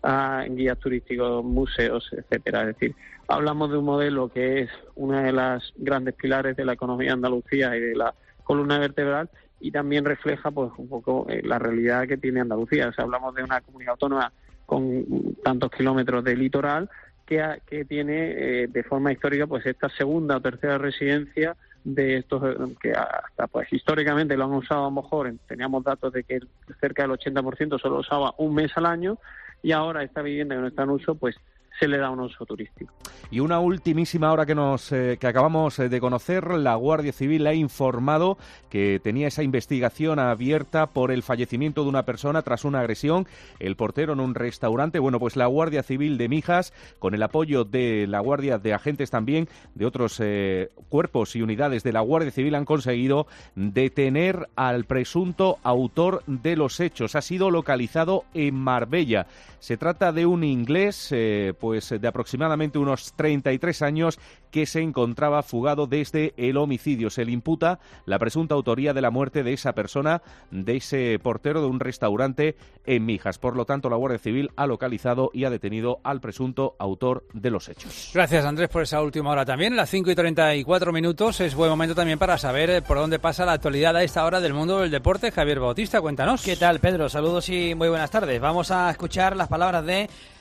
a guías turísticos, museos, etcétera. Es decir, hablamos de un modelo que es una de las grandes pilares de la economía de Andalucía y de la columna vertebral, y también refleja pues un poco eh, la realidad que tiene Andalucía. O sea, hablamos de una comunidad autónoma con tantos kilómetros de litoral que, ha, que tiene eh, de forma histórica pues esta segunda o tercera residencia de estos que hasta pues históricamente lo han usado. A lo mejor teníamos datos de que cerca del ochenta por ciento solo usaba un mes al año, y ahora esta vivienda que no está en uso pues se le da un uso turístico. Y una ultimísima hora que nos eh, que acabamos de conocer, la Guardia Civil ha informado que tenía esa investigación abierta por el fallecimiento de una persona tras una agresión, el portero en un restaurante. Bueno, pues la Guardia Civil de Mijas, con el apoyo de la Guardia de Agentes también de otros eh, cuerpos y unidades de la Guardia Civil, han conseguido detener al presunto autor de los hechos. Ha sido localizado en Marbella. Se trata de un inglés eh, pues de aproximadamente unos treinta y tres años que se encontraba fugado desde el homicidio. Se le imputa la presunta autoría de la muerte de esa persona, de ese portero de un restaurante en Mijas. Por lo tanto, la Guardia Civil ha localizado y ha detenido al presunto autor de los hechos. Gracias, Andrés, por esa última hora también. A las cinco y treinta y cuatro minutos es buen momento también para saber por dónde pasa la actualidad a esta hora del mundo del deporte. Javier Bautista, cuéntanos. ¿Qué tal, Pedro? Saludos y muy buenas tardes. Vamos a escuchar las palabras de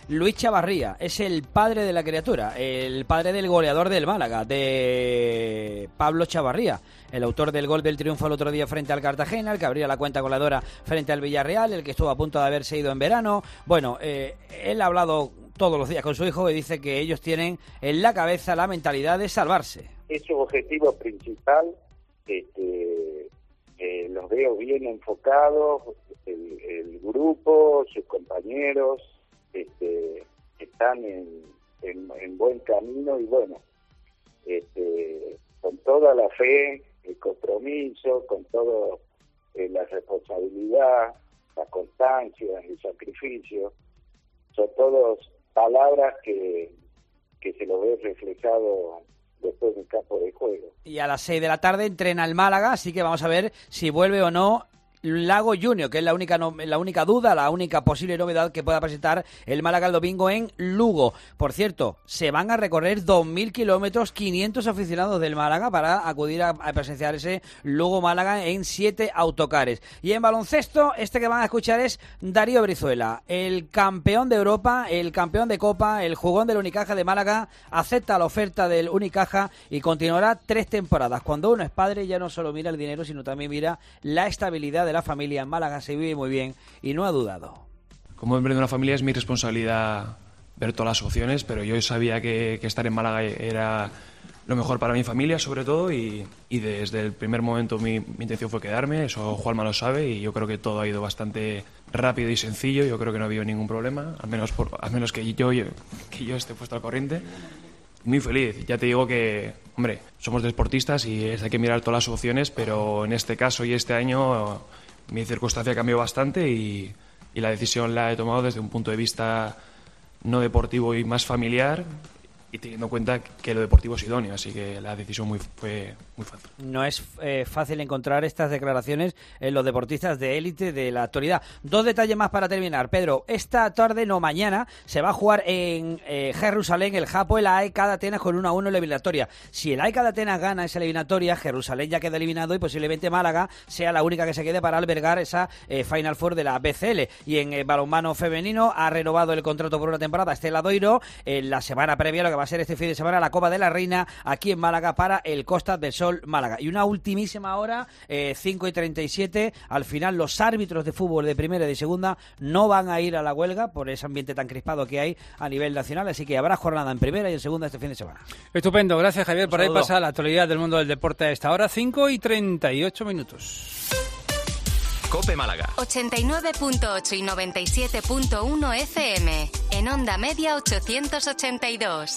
Luis Chavarría, es el padre de la criatura, el padre del goleador del Málaga, de Pablo Chavarría, el autor del gol del triunfo el otro día frente al Cartagena, el que abría la cuenta goleadora frente al Villarreal, el que estuvo a punto de haberse ido en verano. Bueno, eh, él ha hablado todos los días con su hijo y dice que ellos tienen en la cabeza la mentalidad de salvarse. Es su objetivo principal, este, eh, los veo bien enfocados, el, el grupo, sus compañeros, este, están en, en, en buen camino y bueno, este, con toda la fe, el compromiso, con toda eh, la responsabilidad, la constancia, el sacrificio, son todas palabras que, que se lo ve reflejado después del campo de juego. Y a las seis de la tarde entrena el Málaga, así que vamos a ver si vuelve o no Lago Junior, que es la única no, la única duda, la única posible novedad que pueda presentar el Málaga el domingo en Lugo. Por cierto, se van a recorrer dos mil kilómetros, quinientos aficionados del Málaga para acudir a, a presenciar ese Lugo-Málaga en siete autocares. Y en baloncesto, este que van a escuchar es Darío Brizuela, el campeón de Europa, el campeón de Copa, el jugón del Unicaja de Málaga, acepta la oferta del Unicaja y continuará tres temporadas. Cuando uno es padre ya no solo mira el dinero, sino también mira la estabilidad de la familia. En Málaga se vive muy bien y no ha dudado. Como miembro de una familia es mi responsabilidad ver todas las opciones, pero yo sabía que, que estar en Málaga era lo mejor para mi familia sobre todo y, y desde el primer momento mi, mi intención fue quedarme, eso Juanma lo sabe y yo creo que todo ha ido bastante rápido y sencillo, yo creo que no ha habido ningún problema, al menos, por, al menos que, yo, yo, que yo esté puesto al corriente. Muy feliz, ya te digo que, hombre, somos deportistas y hay que mirar todas las opciones, pero en este caso y este año mi circunstancia cambió bastante y, y la decisión la he tomado desde un punto de vista no deportivo y más familiar y teniendo en cuenta que lo deportivo es idóneo, así que la decisión muy, fue muy fácil. No es eh, fácil encontrar estas declaraciones en los deportistas de élite de la actualidad. Dos detalles más para terminar, Pedro. Esta tarde, no mañana, se va a jugar en eh, Jerusalén el Japo, el A E K de Atenas con uno a uno en la eliminatoria. Si el A E K de Atenas gana esa eliminatoria, Jerusalén ya queda eliminado y posiblemente Málaga sea la única que se quede para albergar esa eh, Final Four de la B C L. Y en eh, balonmano femenino ha renovado el contrato por una temporada Estela Doiro. En la semana previa, lo que va a ser este fin de semana, la Copa de la Reina aquí en Málaga para el Costa del Sol Málaga. Y una ultimísima hora, eh, cinco y treinta y siete, al final los árbitros de fútbol de primera y de segunda no van a ir a la huelga por ese ambiente tan crispado que hay a nivel nacional, así que habrá jornada en primera y en segunda este fin de semana. Estupendo, gracias Javier, por ahí Saludo. pasa la actualidad del mundo del deporte a esta hora, cinco y treinta y ocho minutos. COPE Málaga. ochenta y nueve punto ocho y noventa y siete punto uno F M. En onda media ochocientos ochenta y dos.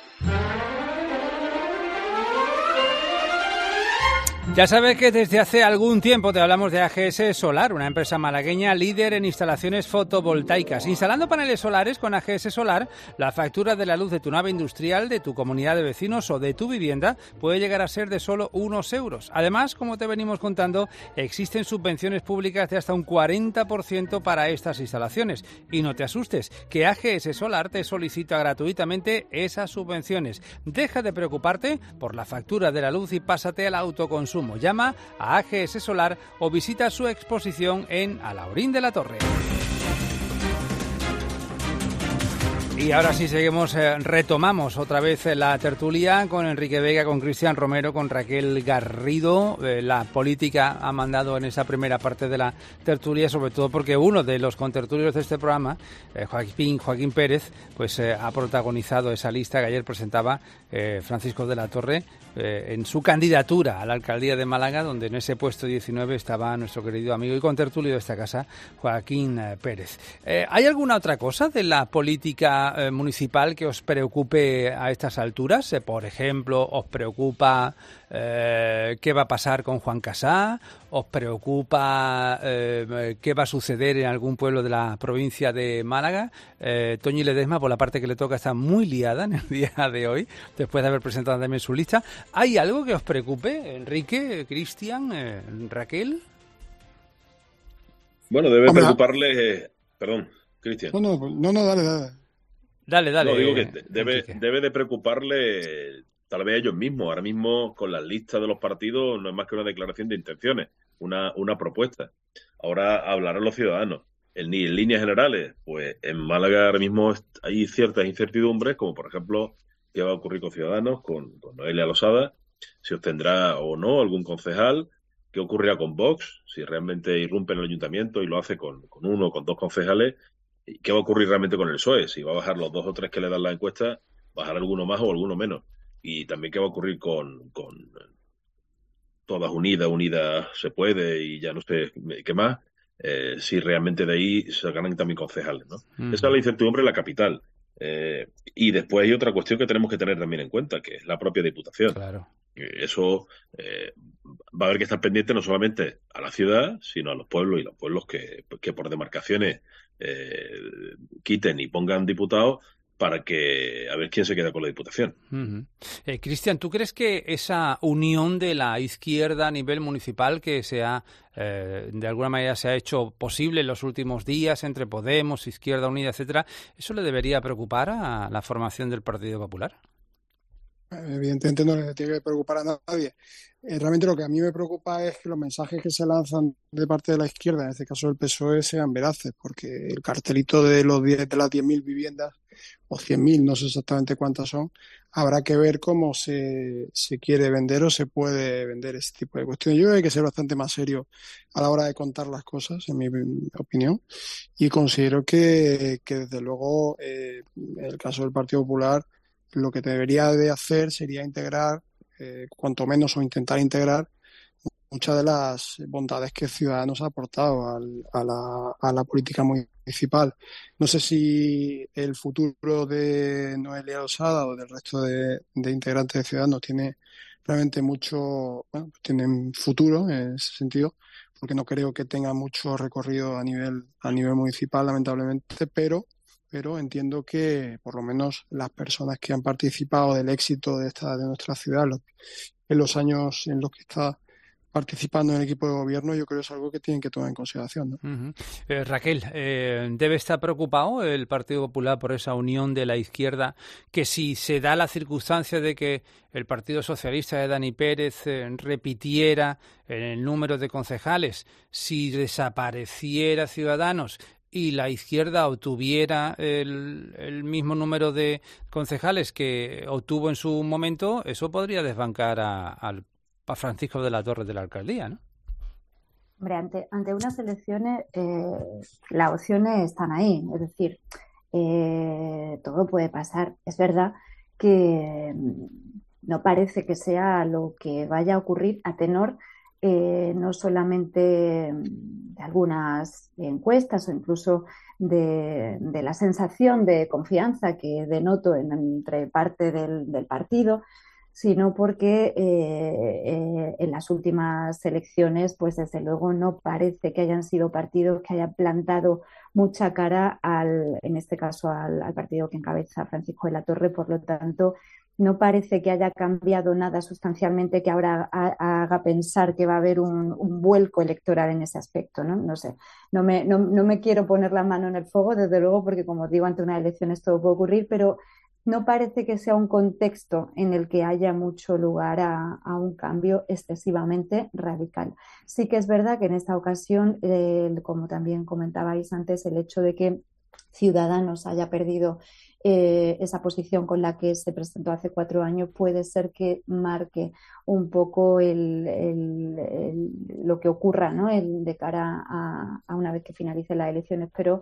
Ya sabes que desde hace algún tiempo te hablamos de A G S Solar, una empresa malagueña líder en instalaciones fotovoltaicas. Instalando paneles solares con A G S Solar, la factura de la luz de tu nave industrial, de tu comunidad de vecinos o de tu vivienda puede llegar a ser de solo unos euros. Además, como te venimos contando, existen subvenciones públicas de hasta un cuarenta por ciento para estas instalaciones. Y no te asustes, que A G S Solar te solicita gratuitamente esas subvenciones. Deja de preocuparte por la factura de la luz y pásate al autoconsumo. Llama a A G S Solar o visita su exposición en Alhaurín de la Torre. Y ahora sí seguimos, eh, retomamos otra vez la tertulia con Enrique Vega, con Cristian Romero, con Raquel Garrido. Eh, la política ha mandado en esa primera parte de la tertulia, sobre todo porque uno de los contertulios de este programa, eh, Joaquín, Joaquín Pérez, pues eh, ha protagonizado esa lista que ayer presentaba eh, Francisco de la Torre eh, en su candidatura a la alcaldía de Málaga, donde en ese puesto diecinueve estaba nuestro querido amigo y contertulio de esta casa, Joaquín eh, Pérez. Eh, ¿Hay alguna otra cosa de la política eh, municipal que os preocupe a estas alturas? Eh, por ejemplo, ¿os preocupa eh, qué va a pasar con Juan Casá? ¿Os preocupa eh, qué va a suceder en algún pueblo de la provincia de Málaga? Eh, Toñi Ledesma, por la parte que le toca, está muy liada en el día de hoy, después de haber presentado también su lista. ¿Hay algo que os preocupe, Enrique, Cristian, eh, Raquel? Bueno, debe Hombre, preocuparle... Eh, perdón, Cristian. No, no, no, no, dale, dale. Dale, dale. No, digo que debe, debe de preocuparle tal vez a ellos mismos. Ahora mismo, con las listas de los partidos, no es más que una declaración de intenciones, una, una propuesta. Ahora hablarán los ciudadanos. En, en líneas generales, pues en Málaga ahora mismo hay ciertas incertidumbres, como por ejemplo, qué va a ocurrir con Ciudadanos, con, con Noelia Losada, si obtendrá o no algún concejal, qué ocurrirá con Vox, si realmente irrumpe en el ayuntamiento y lo hace con, con uno o con dos concejales, y qué va a ocurrir realmente con el P S O E, si va a bajar los dos o tres que le dan la encuesta, bajar alguno más o alguno menos, y también qué va a ocurrir con, con Todas Unidas, Unidas se puede y ya no sé qué más, eh, si realmente de ahí se ganan también concejales, ¿no? Mm. Esa es la incertidumbre en la capital. Eh, y después hay otra cuestión que tenemos que tener también en cuenta, que es la propia Diputación. Claro. Eso eh, va a haber que estar pendiente no solamente a la ciudad, sino a los pueblos, y los pueblos que, que por demarcaciones eh, quiten y pongan diputados, para que a ver quién se queda con la Diputación. Uh-huh. Eh, Cristian, ¿tú crees que esa unión de la izquierda a nivel municipal que se ha, eh, de alguna manera se ha hecho posible en los últimos días entre Podemos, Izquierda Unida, etcétera, eso le debería preocupar a la formación del Partido Popular? Evidentemente no le tiene que preocupar a nadie. Eh, realmente lo que a mí me preocupa es que los mensajes que se lanzan de parte de la izquierda, en este caso del P S O E, sean veraces, porque el cartelito de los diez, de las diez mil viviendas, o cien mil, no sé exactamente cuántas son, habrá que ver cómo se, se quiere vender o se puede vender este tipo de cuestiones. Yo creo que hay que ser bastante más serio a la hora de contar las cosas, en mi opinión, y considero que, que desde luego, eh, en el caso del Partido Popular, lo que debería de hacer sería integrar, eh, cuanto menos, o intentar integrar muchas de las bondades que Ciudadanos ha aportado al, a, la, a la política municipal. No sé si el futuro de Noelia Losada o del resto de, de integrantes de Ciudadanos tiene realmente mucho, bueno, tienen futuro en ese sentido, porque no creo que tenga mucho recorrido a nivel, a nivel municipal, lamentablemente, pero pero entiendo que por lo menos las personas que han participado del éxito de esta de nuestra ciudad los, en los años en los que está participando en el equipo de gobierno, yo creo que es algo que tienen que tomar en consideración, ¿no? Uh-huh. eh, Raquel, eh, ¿debe estar preocupado el Partido Popular por esa unión de la izquierda, que si se da la circunstancia de que el Partido Socialista de Dani Pérez eh, repitiera en el número de concejales, si desapareciera Ciudadanos y la izquierda obtuviera el, el mismo número de concejales que obtuvo en su momento, eso podría desbancar a, a, a Francisco de la Torre de la alcaldía, ¿no? Hombre, ante, ante unas elecciones eh, las opciones están ahí, es decir, eh, todo puede pasar. Es verdad que no parece que sea lo que vaya a ocurrir a tenor Eh, no solamente de algunas encuestas o incluso de, de la sensación de confianza que denoto en, entre parte del, del partido, sino porque eh, eh, en las últimas elecciones, pues desde luego no parece que hayan sido partidos que hayan plantado mucha cara al, en este caso al, al partido que encabeza Francisco de la Torre. Por lo tanto, no parece que haya cambiado nada sustancialmente que ahora ha, haga pensar que va a haber un, un vuelco electoral en ese aspecto, ¿no? No sé, no me, no, no me quiero poner la mano en el fuego, desde luego, porque como digo, ante unas elecciones todo puede ocurrir, pero no parece que sea un contexto en el que haya mucho lugar a, a un cambio excesivamente radical. Sí que es verdad que en esta ocasión, eh, como también comentabais antes, el hecho de que Ciudadanos haya perdido eh, esa posición con la que se presentó hace cuatro años puede ser que marque un poco el, el, el, lo que ocurra, ¿no? El, de cara a, a una vez que finalicen las elecciones, pero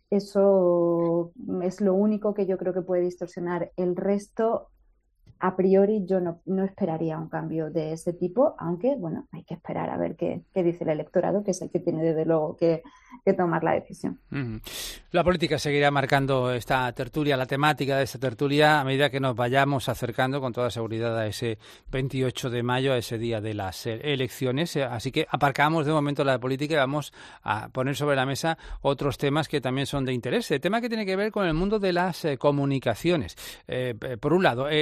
eso es lo único que yo creo que puede distorsionar. El resto, a priori, yo no, no esperaría un cambio de ese tipo, aunque, bueno, hay que esperar a ver qué, qué dice el electorado, que es el que tiene desde luego que, que tomar la decisión. Uh-huh. La política seguirá marcando esta tertulia, la temática de esta tertulia, a medida que nos vayamos acercando con toda seguridad a ese veintiocho de mayo, a ese día de las elecciones. Así que aparcamos de momento la política y vamos a poner sobre la mesa otros temas que también son de interés. El tema que tiene que ver con el mundo de las eh, comunicaciones. Eh, por un lado, el,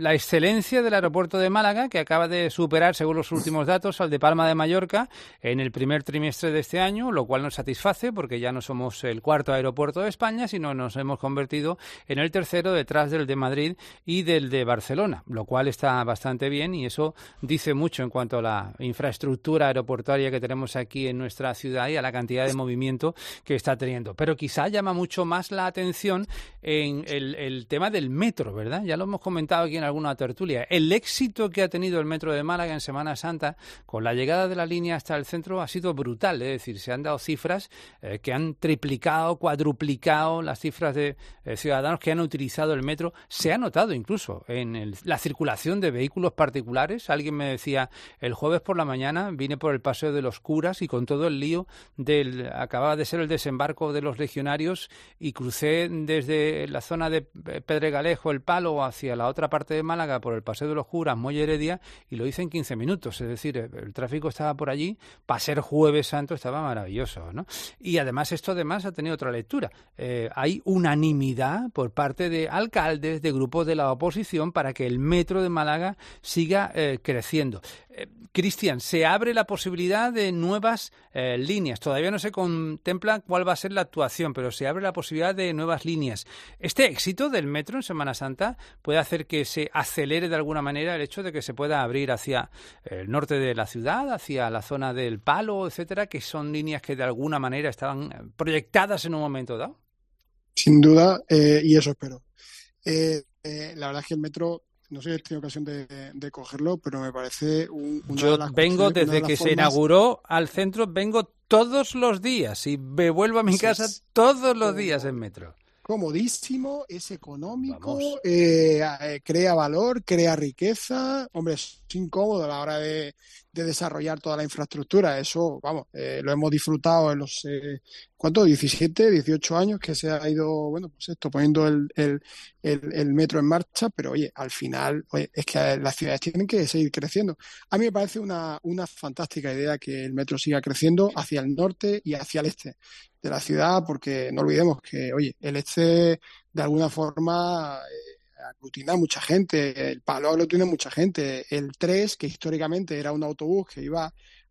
la excelencia del aeropuerto de Málaga, que acaba de superar, según los últimos datos, al de Palma de Mallorca en el primer trimestre de este año, lo cual nos satisface porque ya no somos el cuarto aeropuerto de España, sino nos hemos convertido en el tercero detrás del de Madrid y del de Barcelona, lo cual está bastante bien y eso dice mucho en cuanto a la infraestructura aeroportuaria que tenemos aquí en nuestra ciudad y a la cantidad de movimiento que está teniendo. Pero quizá llama mucho más la atención en el, el tema del metro, ¿verdad? Ya lo hemos comentado aquí en alguna tertulia. El éxito que ha tenido el metro de Málaga en Semana Santa con la llegada de la línea hasta el centro ha sido brutal, es decir, se han dado cifras eh, que han triplicado, cuadruplicado las cifras de eh, ciudadanos que han utilizado el metro. Se ha notado incluso en el, la circulación de vehículos particulares. Alguien me decía, el jueves por la mañana vine por el Paseo de los Curas y con todo el lío del acababa de ser el desembarco de los legionarios y crucé desde la zona de Pedregalejo, El Palo, hacia la otra parte de Málaga por el Paseo de los Curas, Muelle Heredia, y lo hice en quince minutos. Es decir, el tráfico estaba por allí, para ser Jueves Santo estaba maravilloso, ¿no? Y además esto además ha tenido otra lectura. Eh, hay unanimidad por parte de alcaldes, de grupos de la oposición, para que el metro de Málaga siga eh, creciendo. Eh, Cristian, se abre la posibilidad de nuevas eh, líneas. Todavía no se contempla cuál va a ser la actuación, pero se abre la posibilidad de nuevas líneas. ¿Este éxito del metro en Semana Santa puede hacer que se acelere de alguna manera el hecho de que se pueda abrir hacia el norte de la ciudad, hacia la zona del Palo, etcétera, que son líneas que de alguna manera estaban proyectadas en un momento dado? Sin duda, eh, y eso espero. Eh, eh, la verdad es que el metro, no sé si he tenido ocasión de, de cogerlo, pero me parece un, una Yo de las vengo cuestiones, desde una de que las se formas... inauguró al centro, vengo todos los días y me vuelvo a mi casa todos los días en metro. Comodísimo, es económico, eh, eh, crea valor, crea riqueza. Hombre, es incómodo a la hora de, de desarrollar toda la infraestructura. Eso, vamos, eh, lo hemos disfrutado en los, eh, ¿cuánto? diecisiete, dieciocho años que se ha ido, bueno, pues esto, poniendo el, el, el, el metro en marcha. Pero, oye, al final, oye, es que las ciudades tienen que seguir creciendo. A mí me parece una, una fantástica idea que el metro siga creciendo hacia el norte y hacia el este de la ciudad, porque no olvidemos que, oye, el este de alguna forma eh, aglutina a mucha gente, el Palo aglutina a mucha gente, el tres, que históricamente era un autobús que iba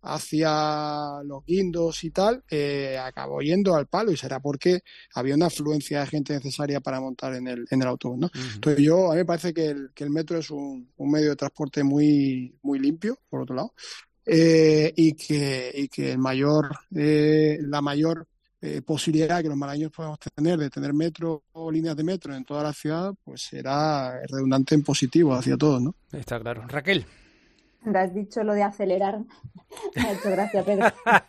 hacia Los Guindos y tal, eh, acabó yendo al Palo, y será porque había una afluencia de gente necesaria para montar en el, en el autobús, ¿no? Uh-huh. Entonces yo, a mí me parece que el, que el metro es un, un medio de transporte muy, muy limpio, por otro lado, eh, y que, y que el mayor, eh, la mayor Eh, posibilidad que los malagueños podemos tener de tener metro o líneas de metro en toda la ciudad, pues será redundante en positivo hacia todos, ¿no? Está claro. Raquel. Has dicho lo de acelerar. Me ha hecho gracia, Pedro.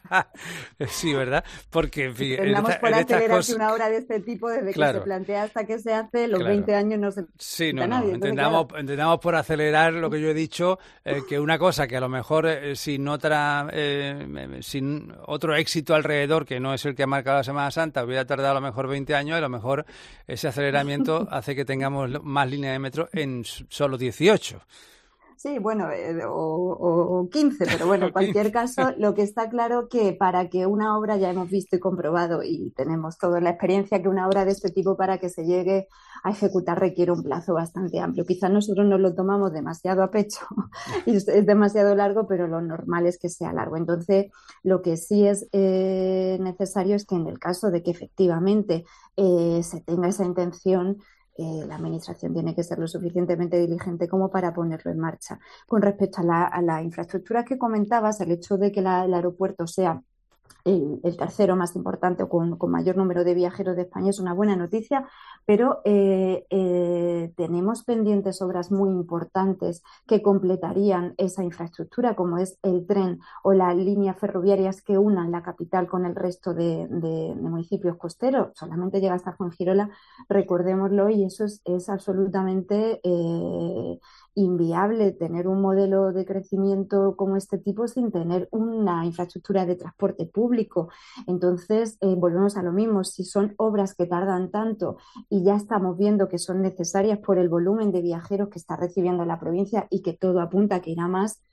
Sí, ¿verdad? Porque, en fin, Terminamos en por esta, acelerar cosas... una obra de este tipo desde claro. que se plantea hasta que se hace, los claro. veinte años no se Sí, no, nadie. no. Entonces, entendamos, claro. entendamos por acelerar lo que yo he dicho, eh, que una cosa que a lo mejor eh, sin otra eh, sin otro éxito alrededor, que no es el que ha marcado la Semana Santa, hubiera tardado a lo mejor veinte años, a lo mejor ese aceleramiento hace que tengamos más líneas de metro en solo dieciocho. Sí, bueno, eh, o, o, o quince, pero bueno, en cualquier caso, lo que está claro que para que una obra, ya hemos visto y comprobado, y tenemos toda la experiencia, que una obra de este tipo, para que se llegue a ejecutar, requiere un plazo bastante amplio. Quizás nosotros nos lo tomamos demasiado a pecho y es demasiado largo, pero lo normal es que sea largo. Entonces, lo que sí es eh, necesario es que en el caso de que efectivamente eh, se tenga esa intención, Eh, la Administración tiene que ser lo suficientemente diligente como para ponerlo en marcha. Con respecto a la, a la infraestructura que comentabas, el hecho de que la, el aeropuerto sea el, el tercero más importante o con, con mayor número de viajeros de España es una buena noticia, pero eh, eh, tenemos pendientes obras muy importantes que completarían esa infraestructura, como es el tren o las líneas ferroviarias que unan la capital con el resto de, de, de municipios costeros. Solamente llega hasta Fuengirola, recordémoslo, y eso es, es absolutamente eh, inviable tener un modelo de crecimiento como este tipo sin tener una infraestructura de transporte público. Entonces, eh, volvemos a lo mismo. Si son obras que tardan tanto y ya estamos viendo que son necesarias por el volumen de viajeros que está recibiendo la provincia y que todo apunta a que irá más,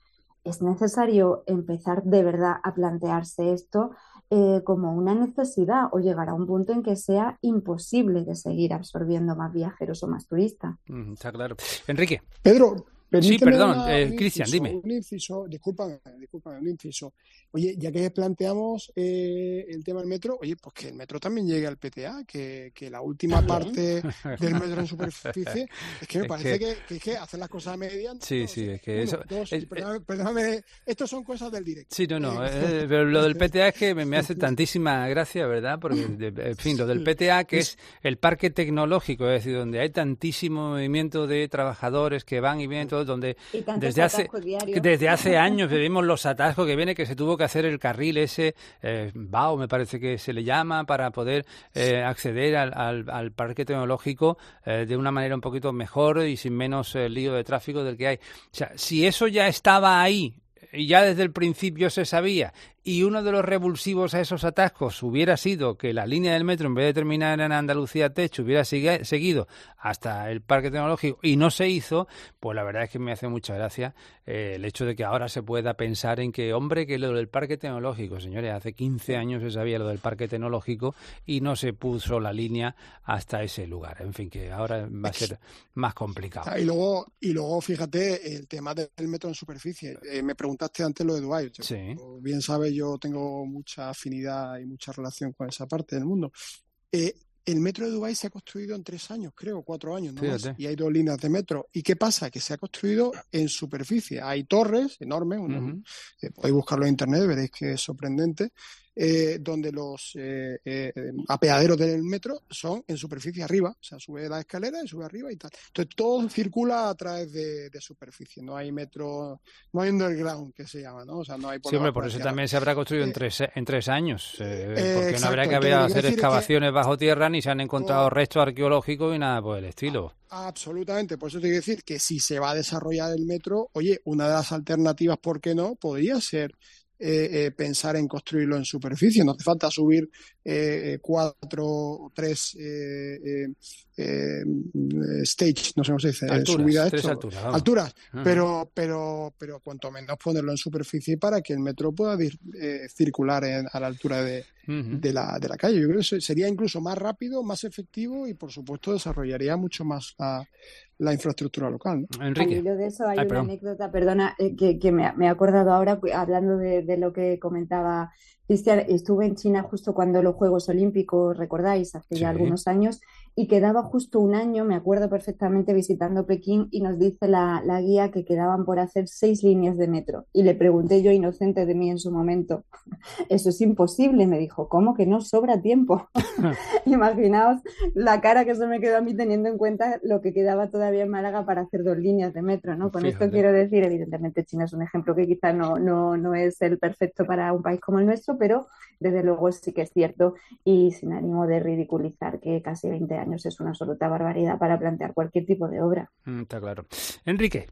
es necesario empezar de verdad a plantearse esto eh, como una necesidad, o llegar a un punto en que sea imposible de seguir absorbiendo más viajeros o más turistas. Mm, está claro. Enrique. Pedro, Sí, permíteme perdón, una- eh, un Cristian, inciso, dime. Un inciso, discúlpame, discúlpame, un inciso. Oye, ya que planteamos eh, el tema del metro, oye, pues que el metro también llegue al P T A, que, que la última parte del metro en superficie, es que me Es parece que- que, que, es que hacer las cosas a medias. Sí, sí, es que Uno, eso... dos, es- perdóname, perdóname, estos son cosas del directo. Sí, no, no, Eh, eh, pero lo del P T A es que me, me hace tantísima gracia, ¿verdad? Porque, de- en fin, lo del P T A, que es el parque tecnológico, es decir, donde hay tantísimo movimiento de trabajadores que van y vienen, todos, donde Y tantos desde hace, atascos diarios. desde hace años vivimos los atascos que viene, que se tuvo que hacer el carril ese, eh, B A O me parece que se le llama, para poder eh, acceder al, al, al parque tecnológico eh, de una manera un poquito mejor y sin menos eh, lío de tráfico del que hay. O sea, si eso ya estaba ahí y ya desde el principio se sabía, y uno de los revulsivos a esos atascos hubiera sido que la línea del metro, en vez de terminar en Andalucía Techo, hubiera sigue- seguido hasta el parque tecnológico y no se hizo, pues la verdad es que me hace mucha gracia eh, el hecho de que ahora se pueda pensar en que, hombre, que lo del parque tecnológico, señores, hace quince años se sabía lo del parque tecnológico y no se puso la línea hasta ese lugar. En fin, que ahora va a ser más complicado. Ah, Y luego, y luego, fíjate, el tema del metro en superficie. Eh, me preguntaste antes lo de Dubái. Yo, Sí. como bien sabes, yo tengo mucha afinidad y mucha relación con esa parte del mundo. Eh, el metro de Dubái se ha construido en tres años, creo, cuatro años, ¿no? Fíjate. más, y hay dos líneas de metro. ¿Y qué pasa? Que se ha construido en superficie. Hay torres enormes, una- Ujú. eh, podéis buscarlo en internet, veréis que es sorprendente, eh, donde los eh, eh, apeaderos del metro son en superficie arriba, o sea, sube la escalera y sube arriba y tal. Entonces todo circula a través de, de superficie, no hay metro, no hay underground que se llama, ¿no? O sea, no hay por Sí, hombre, debajo por de eso la tierra. también se habrá construido en Eh, tres, en tres años, eh, eh, porque no exacto. habrá que Entonces, haber lo que hacer quiero decir es que- excavaciones bajo tierra ni se han encontrado restos arqueológicos y nada por el estilo. Absolutamente, por eso te quiero decir que si se va a desarrollar el metro, oye, una de las alternativas, ¿por qué no? Podría ser eh, eh, pensar en construirlo en superficie. No hace falta subir eh, eh, cuatro o tres eh, eh, eh, stage, no sé cómo se dice, eh, Alturas, subida tres esto, alturas, vamos. alturas, Ujú. pero, pero, pero cuanto menos ponerlo en superficie para que el metro pueda dir- eh, circular en- a la altura de, Ujú. de la, de la calle. Yo creo que se- sería incluso más rápido, más efectivo y, por supuesto, desarrollaría mucho más la, la infraestructura local, ¿no? Al hilo de eso hay Ay, una perdón. anécdota, perdona, eh, que, que me, ha- me he acordado ahora, cu- hablando de, de lo que comentaba Cristian. Estuve en China justo cuando los Juegos Olímpicos, recordáis, hace Sí. ya algunos años, y quedaba justo un año, me acuerdo perfectamente, visitando Pekín, y nos dice la, la guía que quedaban por hacer seis líneas de metro. Y le pregunté yo, inocente de mí en su momento, eso es imposible. Me dijo, ¿cómo que no? Sobra tiempo. Imaginaos la cara que se me quedó a mí teniendo en cuenta lo que quedaba todavía en Málaga para hacer dos líneas de metro, ¿no? Con Fíjate. esto quiero decir, evidentemente China es un ejemplo que quizás no, no, no es el perfecto para un país como el nuestro, pero desde luego sí que es cierto, y sin ánimo de ridiculizar, que casi veinte años es una absoluta barbaridad para plantear cualquier tipo de obra. Mm, está claro. Enrique,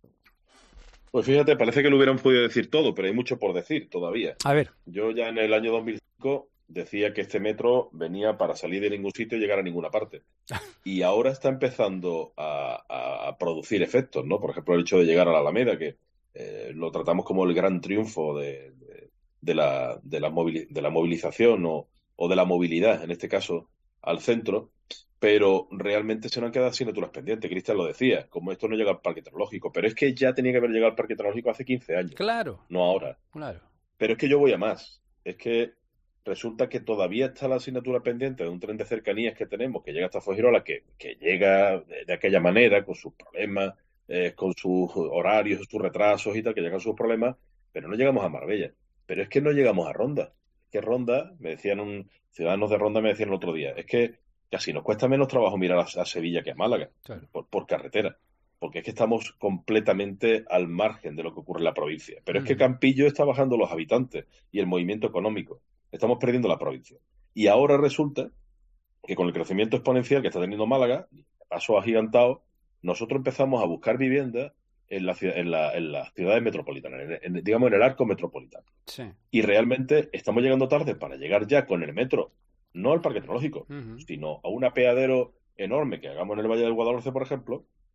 Pues fíjate, parece que lo hubieran podido decir todo, pero hay mucho por decir todavía. a ver. Yo ya en el año dos mil cinco decía que este metro venía para salir de ningún sitio y llegar a ninguna parte. Y ahora está empezando a, a- a producir efectos, ¿no? Por ejemplo, el hecho de llegar a la Alameda, que eh, lo tratamos como el gran triunfo de, de- de la, de, la movili- de la movilización o, o de la movilidad, en este caso, al centro, pero realmente se nos han quedado asignaturas pendientes. Cristian lo decía, como esto no llega al parque tecnológico, pero es que ya tenía que haber llegado al parque tecnológico hace quince años, Claro, no ahora. claro. Pero es que yo voy a más. Es que resulta que todavía está la asignatura pendiente de un tren de cercanías que tenemos, que llega hasta Fuengirola, que, que llega de, de aquella manera, con sus problemas, eh, con sus horarios, sus retrasos y tal, que llegan sus problemas, pero no llegamos a Marbella. Pero es que no llegamos a Ronda. Es que Ronda, me decían un ciudadanos de Ronda, me decían el otro día, es que casi nos cuesta menos trabajo mirar a, a Sevilla que a Málaga, Claro. por, por carretera. Porque es que estamos completamente al margen de lo que ocurre en la provincia. Pero es que Ujú. Campillo está bajando los habitantes y el movimiento económico. Estamos perdiendo la provincia. Y ahora resulta que con el crecimiento exponencial que está teniendo Málaga, paso agigantado, nosotros empezamos a buscar viviendas en, la, ciudad- en, la- en las ciudades metropolitanas, en- en- digamos en el arco metropolitano. Sí. Y realmente estamos llegando tarde para llegar ya con el metro, no al parque tecnológico, Ujú. sino a un apeadero enorme que hagamos en el Valle del Guadalhorce, por ejemplo,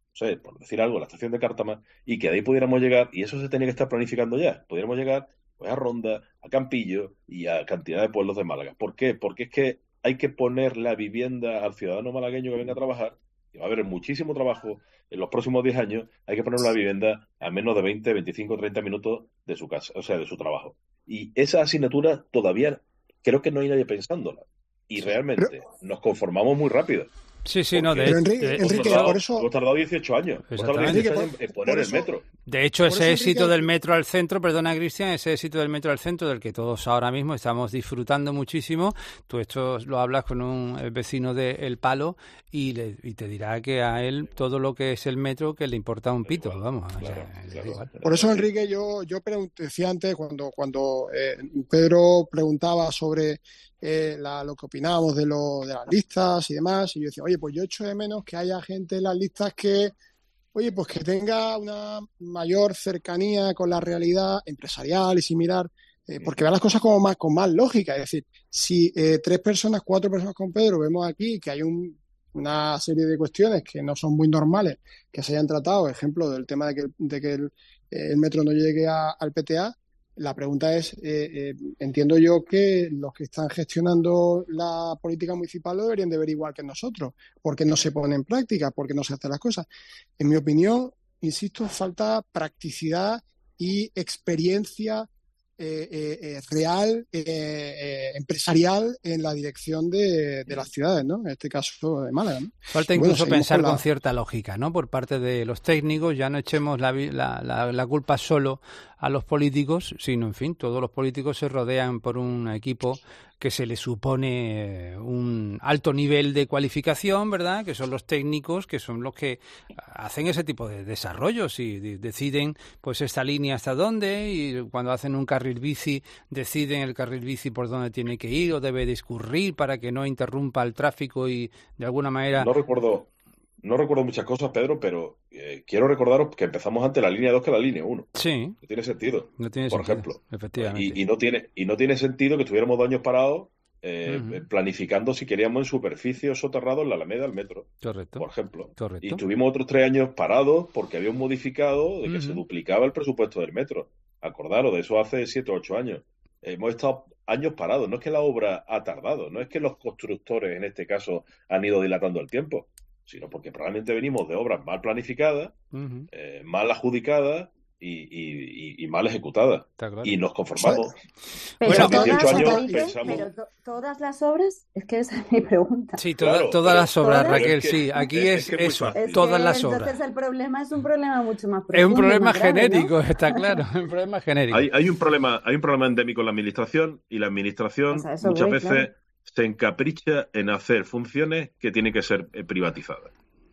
sé, por decir algo, la estación de Cártama, y que de ahí pudiéramos llegar, y eso se tenía que estar planificando ya, pudiéramos llegar pues a Ronda, a Campillo y a cantidad de pueblos de Málaga. ¿Por qué? Porque es que hay que poner la vivienda al ciudadano malagueño que venga a trabajar, y va a haber muchísimo trabajo en los próximos diez años, hay que poner la vivienda a menos de veinte, veinticinco, treinta minutos de su casa, o sea, de su trabajo. Y esa asignatura todavía creo que no hay nadie pensándola. Y realmente Pero... nos conformamos muy rápido. Sí, sí, no, de, Pero Enrique, de, Enrique tardado, por eso... hemos tardado dieciocho años, hemos tardado dieciocho años en poner eso, el metro. De hecho, ese eso, éxito Enrique... del metro al centro, perdona Cristian, ese éxito del metro al centro del que todos ahora mismo estamos disfrutando muchísimo, tú esto lo hablas con un vecino de El Palo y, le, y te dirá que a él todo lo que es el metro que le importa un pito, vamos. Claro, o sea, claro, igual. Por eso, Enrique, yo, yo decía antes, cuando, cuando eh, Pedro preguntaba sobre eh, la, lo que opinábamos de, lo, de las listas y demás, y yo decía, oye, pues yo echo de menos que haya gente en las listas que, oye, pues que tenga una mayor cercanía con la realidad empresarial y similar, eh, porque vea las cosas como más, con más lógica. Es decir, si eh, tres personas, cuatro personas con Pedro vemos aquí que hay un, una serie de cuestiones que no son muy normales que se hayan tratado, ejemplo del tema de que, de que el, el metro no llegue a, al P T A, la pregunta es, eh, eh, entiendo yo que los que están gestionando la política municipal lo deberían de ver igual que nosotros. ¿Por qué no se pone en práctica? ¿Por qué no se hacen las cosas? En mi opinión, insisto, falta practicidad y experiencia eh, eh, eh, real, eh, eh, empresarial en la dirección de, de las ciudades, ¿no? En este caso de Málaga, ¿no? Falta incluso bueno, pensar con, la... con cierta lógica, ¿no? Por parte de los técnicos, ya no echemos la, la, la, la culpa solo a los políticos, sino, en fin, todos los políticos se rodean por un equipo que se le supone un alto nivel de cualificación, ¿verdad? Que son los técnicos, que son los que hacen ese tipo de desarrollos y de- deciden, pues, esta línea hasta dónde, y cuando hacen un carril bici, deciden el carril bici por dónde tiene que ir o debe discurrir para que no interrumpa el tráfico y, de alguna manera... No recuerdo, no recuerdo muchas cosas, Pedro, pero eh, quiero recordaros que empezamos antes la línea dos que la línea uno. Sí. No tiene sentido, No tiene por sentido, ejemplo. efectivamente. Y, y no tiene, y no tiene sentido que estuviéramos dos años parados eh, Ujú. planificando si queríamos en superficie o soterrado en la Alameda del metro, Correcto. por ejemplo. Correcto. Y estuvimos otros tres años parados porque había un modificado de que se Ujú. duplicaba el presupuesto del metro. Acordaros, de eso hace siete o ocho años. Hemos estado años parados. No es que la obra ha tardado, no es que los constructores, en este caso, han ido dilatando el tiempo, sino porque probablemente venimos de obras mal planificadas, Ujú. eh, mal adjudicadas y, y- y- y mal ejecutadas. Está claro. Y nos conformamos. Pero Bueno, todas, dieciocho años Enrique, pensamos... pero to- todas las obras, es que esa es mi pregunta. Sí, toda- Claro, todas pero- las obras, ¿Todas? Raquel, Es que- sí. Aquí es- es, es que es muy eso, fácil. Es todas que las entonces obras. el problema es un problema mucho más profundo. Es un y problema más grave, ¿no? genético, está claro, un problema genérico. Hay, hay un problema, hay un problema endémico en la administración, y la administración Pues a eso muchas voy, veces claro. se encapricha en hacer funciones que tienen que ser eh, privatizadas.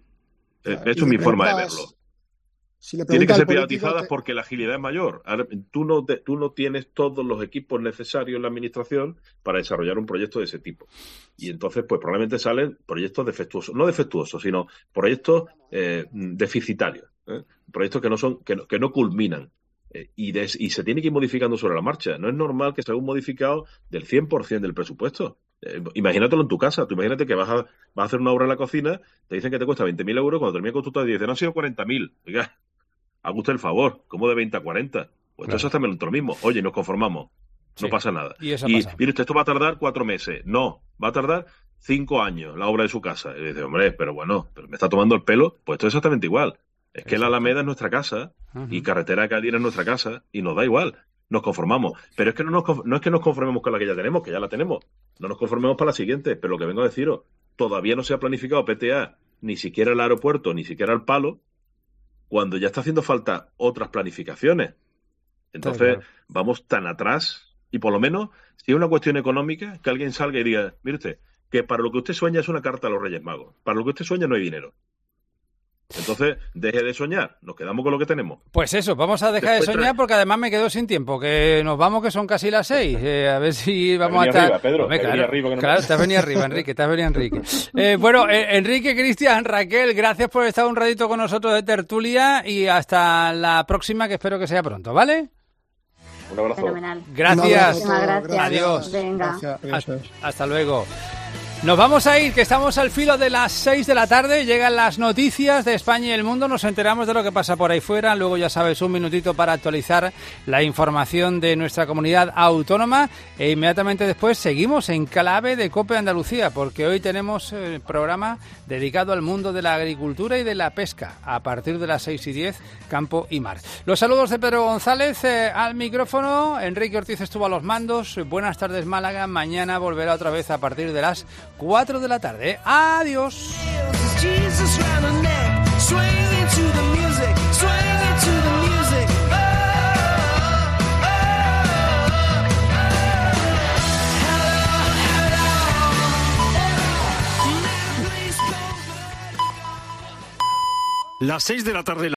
Eh, Claro, Esto y es mi le forma de preguntas- verlo. Si le Tienen que preguntas ser al político, privatizadas te- porque la agilidad es mayor. Ahora, tú no, te- tú no tienes todos los equipos necesarios en la administración para desarrollar un proyecto de ese tipo. Y entonces, pues probablemente salen proyectos defectuosos, no defectuosos, sino proyectos eh, deficitarios, ¿eh? Proyectos que no son, que no, que no culminan. Eh, y, des- y se tiene que ir modificando sobre la marcha. No es normal que se haga un modificado del cien por ciento del presupuesto. Eh, imagínatelo en tu casa. Tú imagínate que vas a, vas a hacer una obra en la cocina, te dicen que te cuesta veinte mil euros, cuando termina el constructor te dicen, no han sido cuarenta mil. Oiga, haga usted el favor, ¿cómo de veinte a cuarenta? Pues Claro. entonces hacemos lo mismo. Oye, nos conformamos. No Sí. pasa nada. Y eso ha Y pasado. mire usted, esto va a tardar cuatro meses. No, va a tardar cinco años la obra de su casa. Y dice, hombre, pero bueno, pero me está tomando el pelo. Pues esto es exactamente igual. Es que la Exacto. Alameda es nuestra casa Ujú. y Carretera de Cádiz es nuestra casa y nos da igual. Nos conformamos. Pero es que no, nos, conf- no es que nos conformemos con la que ya tenemos, que ya la tenemos. No nos conformemos para la siguiente. Pero lo que vengo a deciros, todavía no se ha planificado P T A, ni siquiera el aeropuerto, ni siquiera el Palo, cuando ya está haciendo falta otras planificaciones. Entonces, claro. vamos tan atrás, y por lo menos, si es una cuestión económica, que alguien salga y diga, mire usted, que para lo que usted sueña es una carta a los Reyes Magos. Para lo que usted sueña no hay dinero. Entonces, deje de soñar, nos quedamos con lo que tenemos. Pues eso, vamos a dejar Después de soñar trae- porque además me quedo sin tiempo, que nos vamos que son casi las seis. Eh, a ver si vamos a venido estar... arriba, Pedro, Hombre, te claro, venía arriba que no me- claro, te has venido arriba, Enrique, te has venido Enrique. Eh, bueno, eh, Enrique, Cristian, Raquel, gracias por estar un ratito con nosotros de tertulia y hasta la próxima, que espero que sea pronto, ¿vale? Un abrazo. Fenomenal. Gracias. Muchísimas gracias. Adiós. Venga. Gracias, adiós, Hasta, adiós. hasta luego. Nos vamos a ir, que estamos al filo de las seis de la tarde, llegan las noticias de España y el mundo, nos enteramos de lo que pasa por ahí fuera, luego ya sabes, un minutito para actualizar la información de nuestra comunidad autónoma e inmediatamente después seguimos en clave de COPE Andalucía, porque hoy tenemos el programa dedicado al mundo de la agricultura y de la pesca, a partir de las seis y diez, Campo y Mar. Los saludos de Pedro González eh, al micrófono, Enrique Ortiz estuvo a los mandos, buenas tardes Málaga, mañana volverá otra vez a partir de las cuatro de la tarde. Adiós. Las seis de la tarde.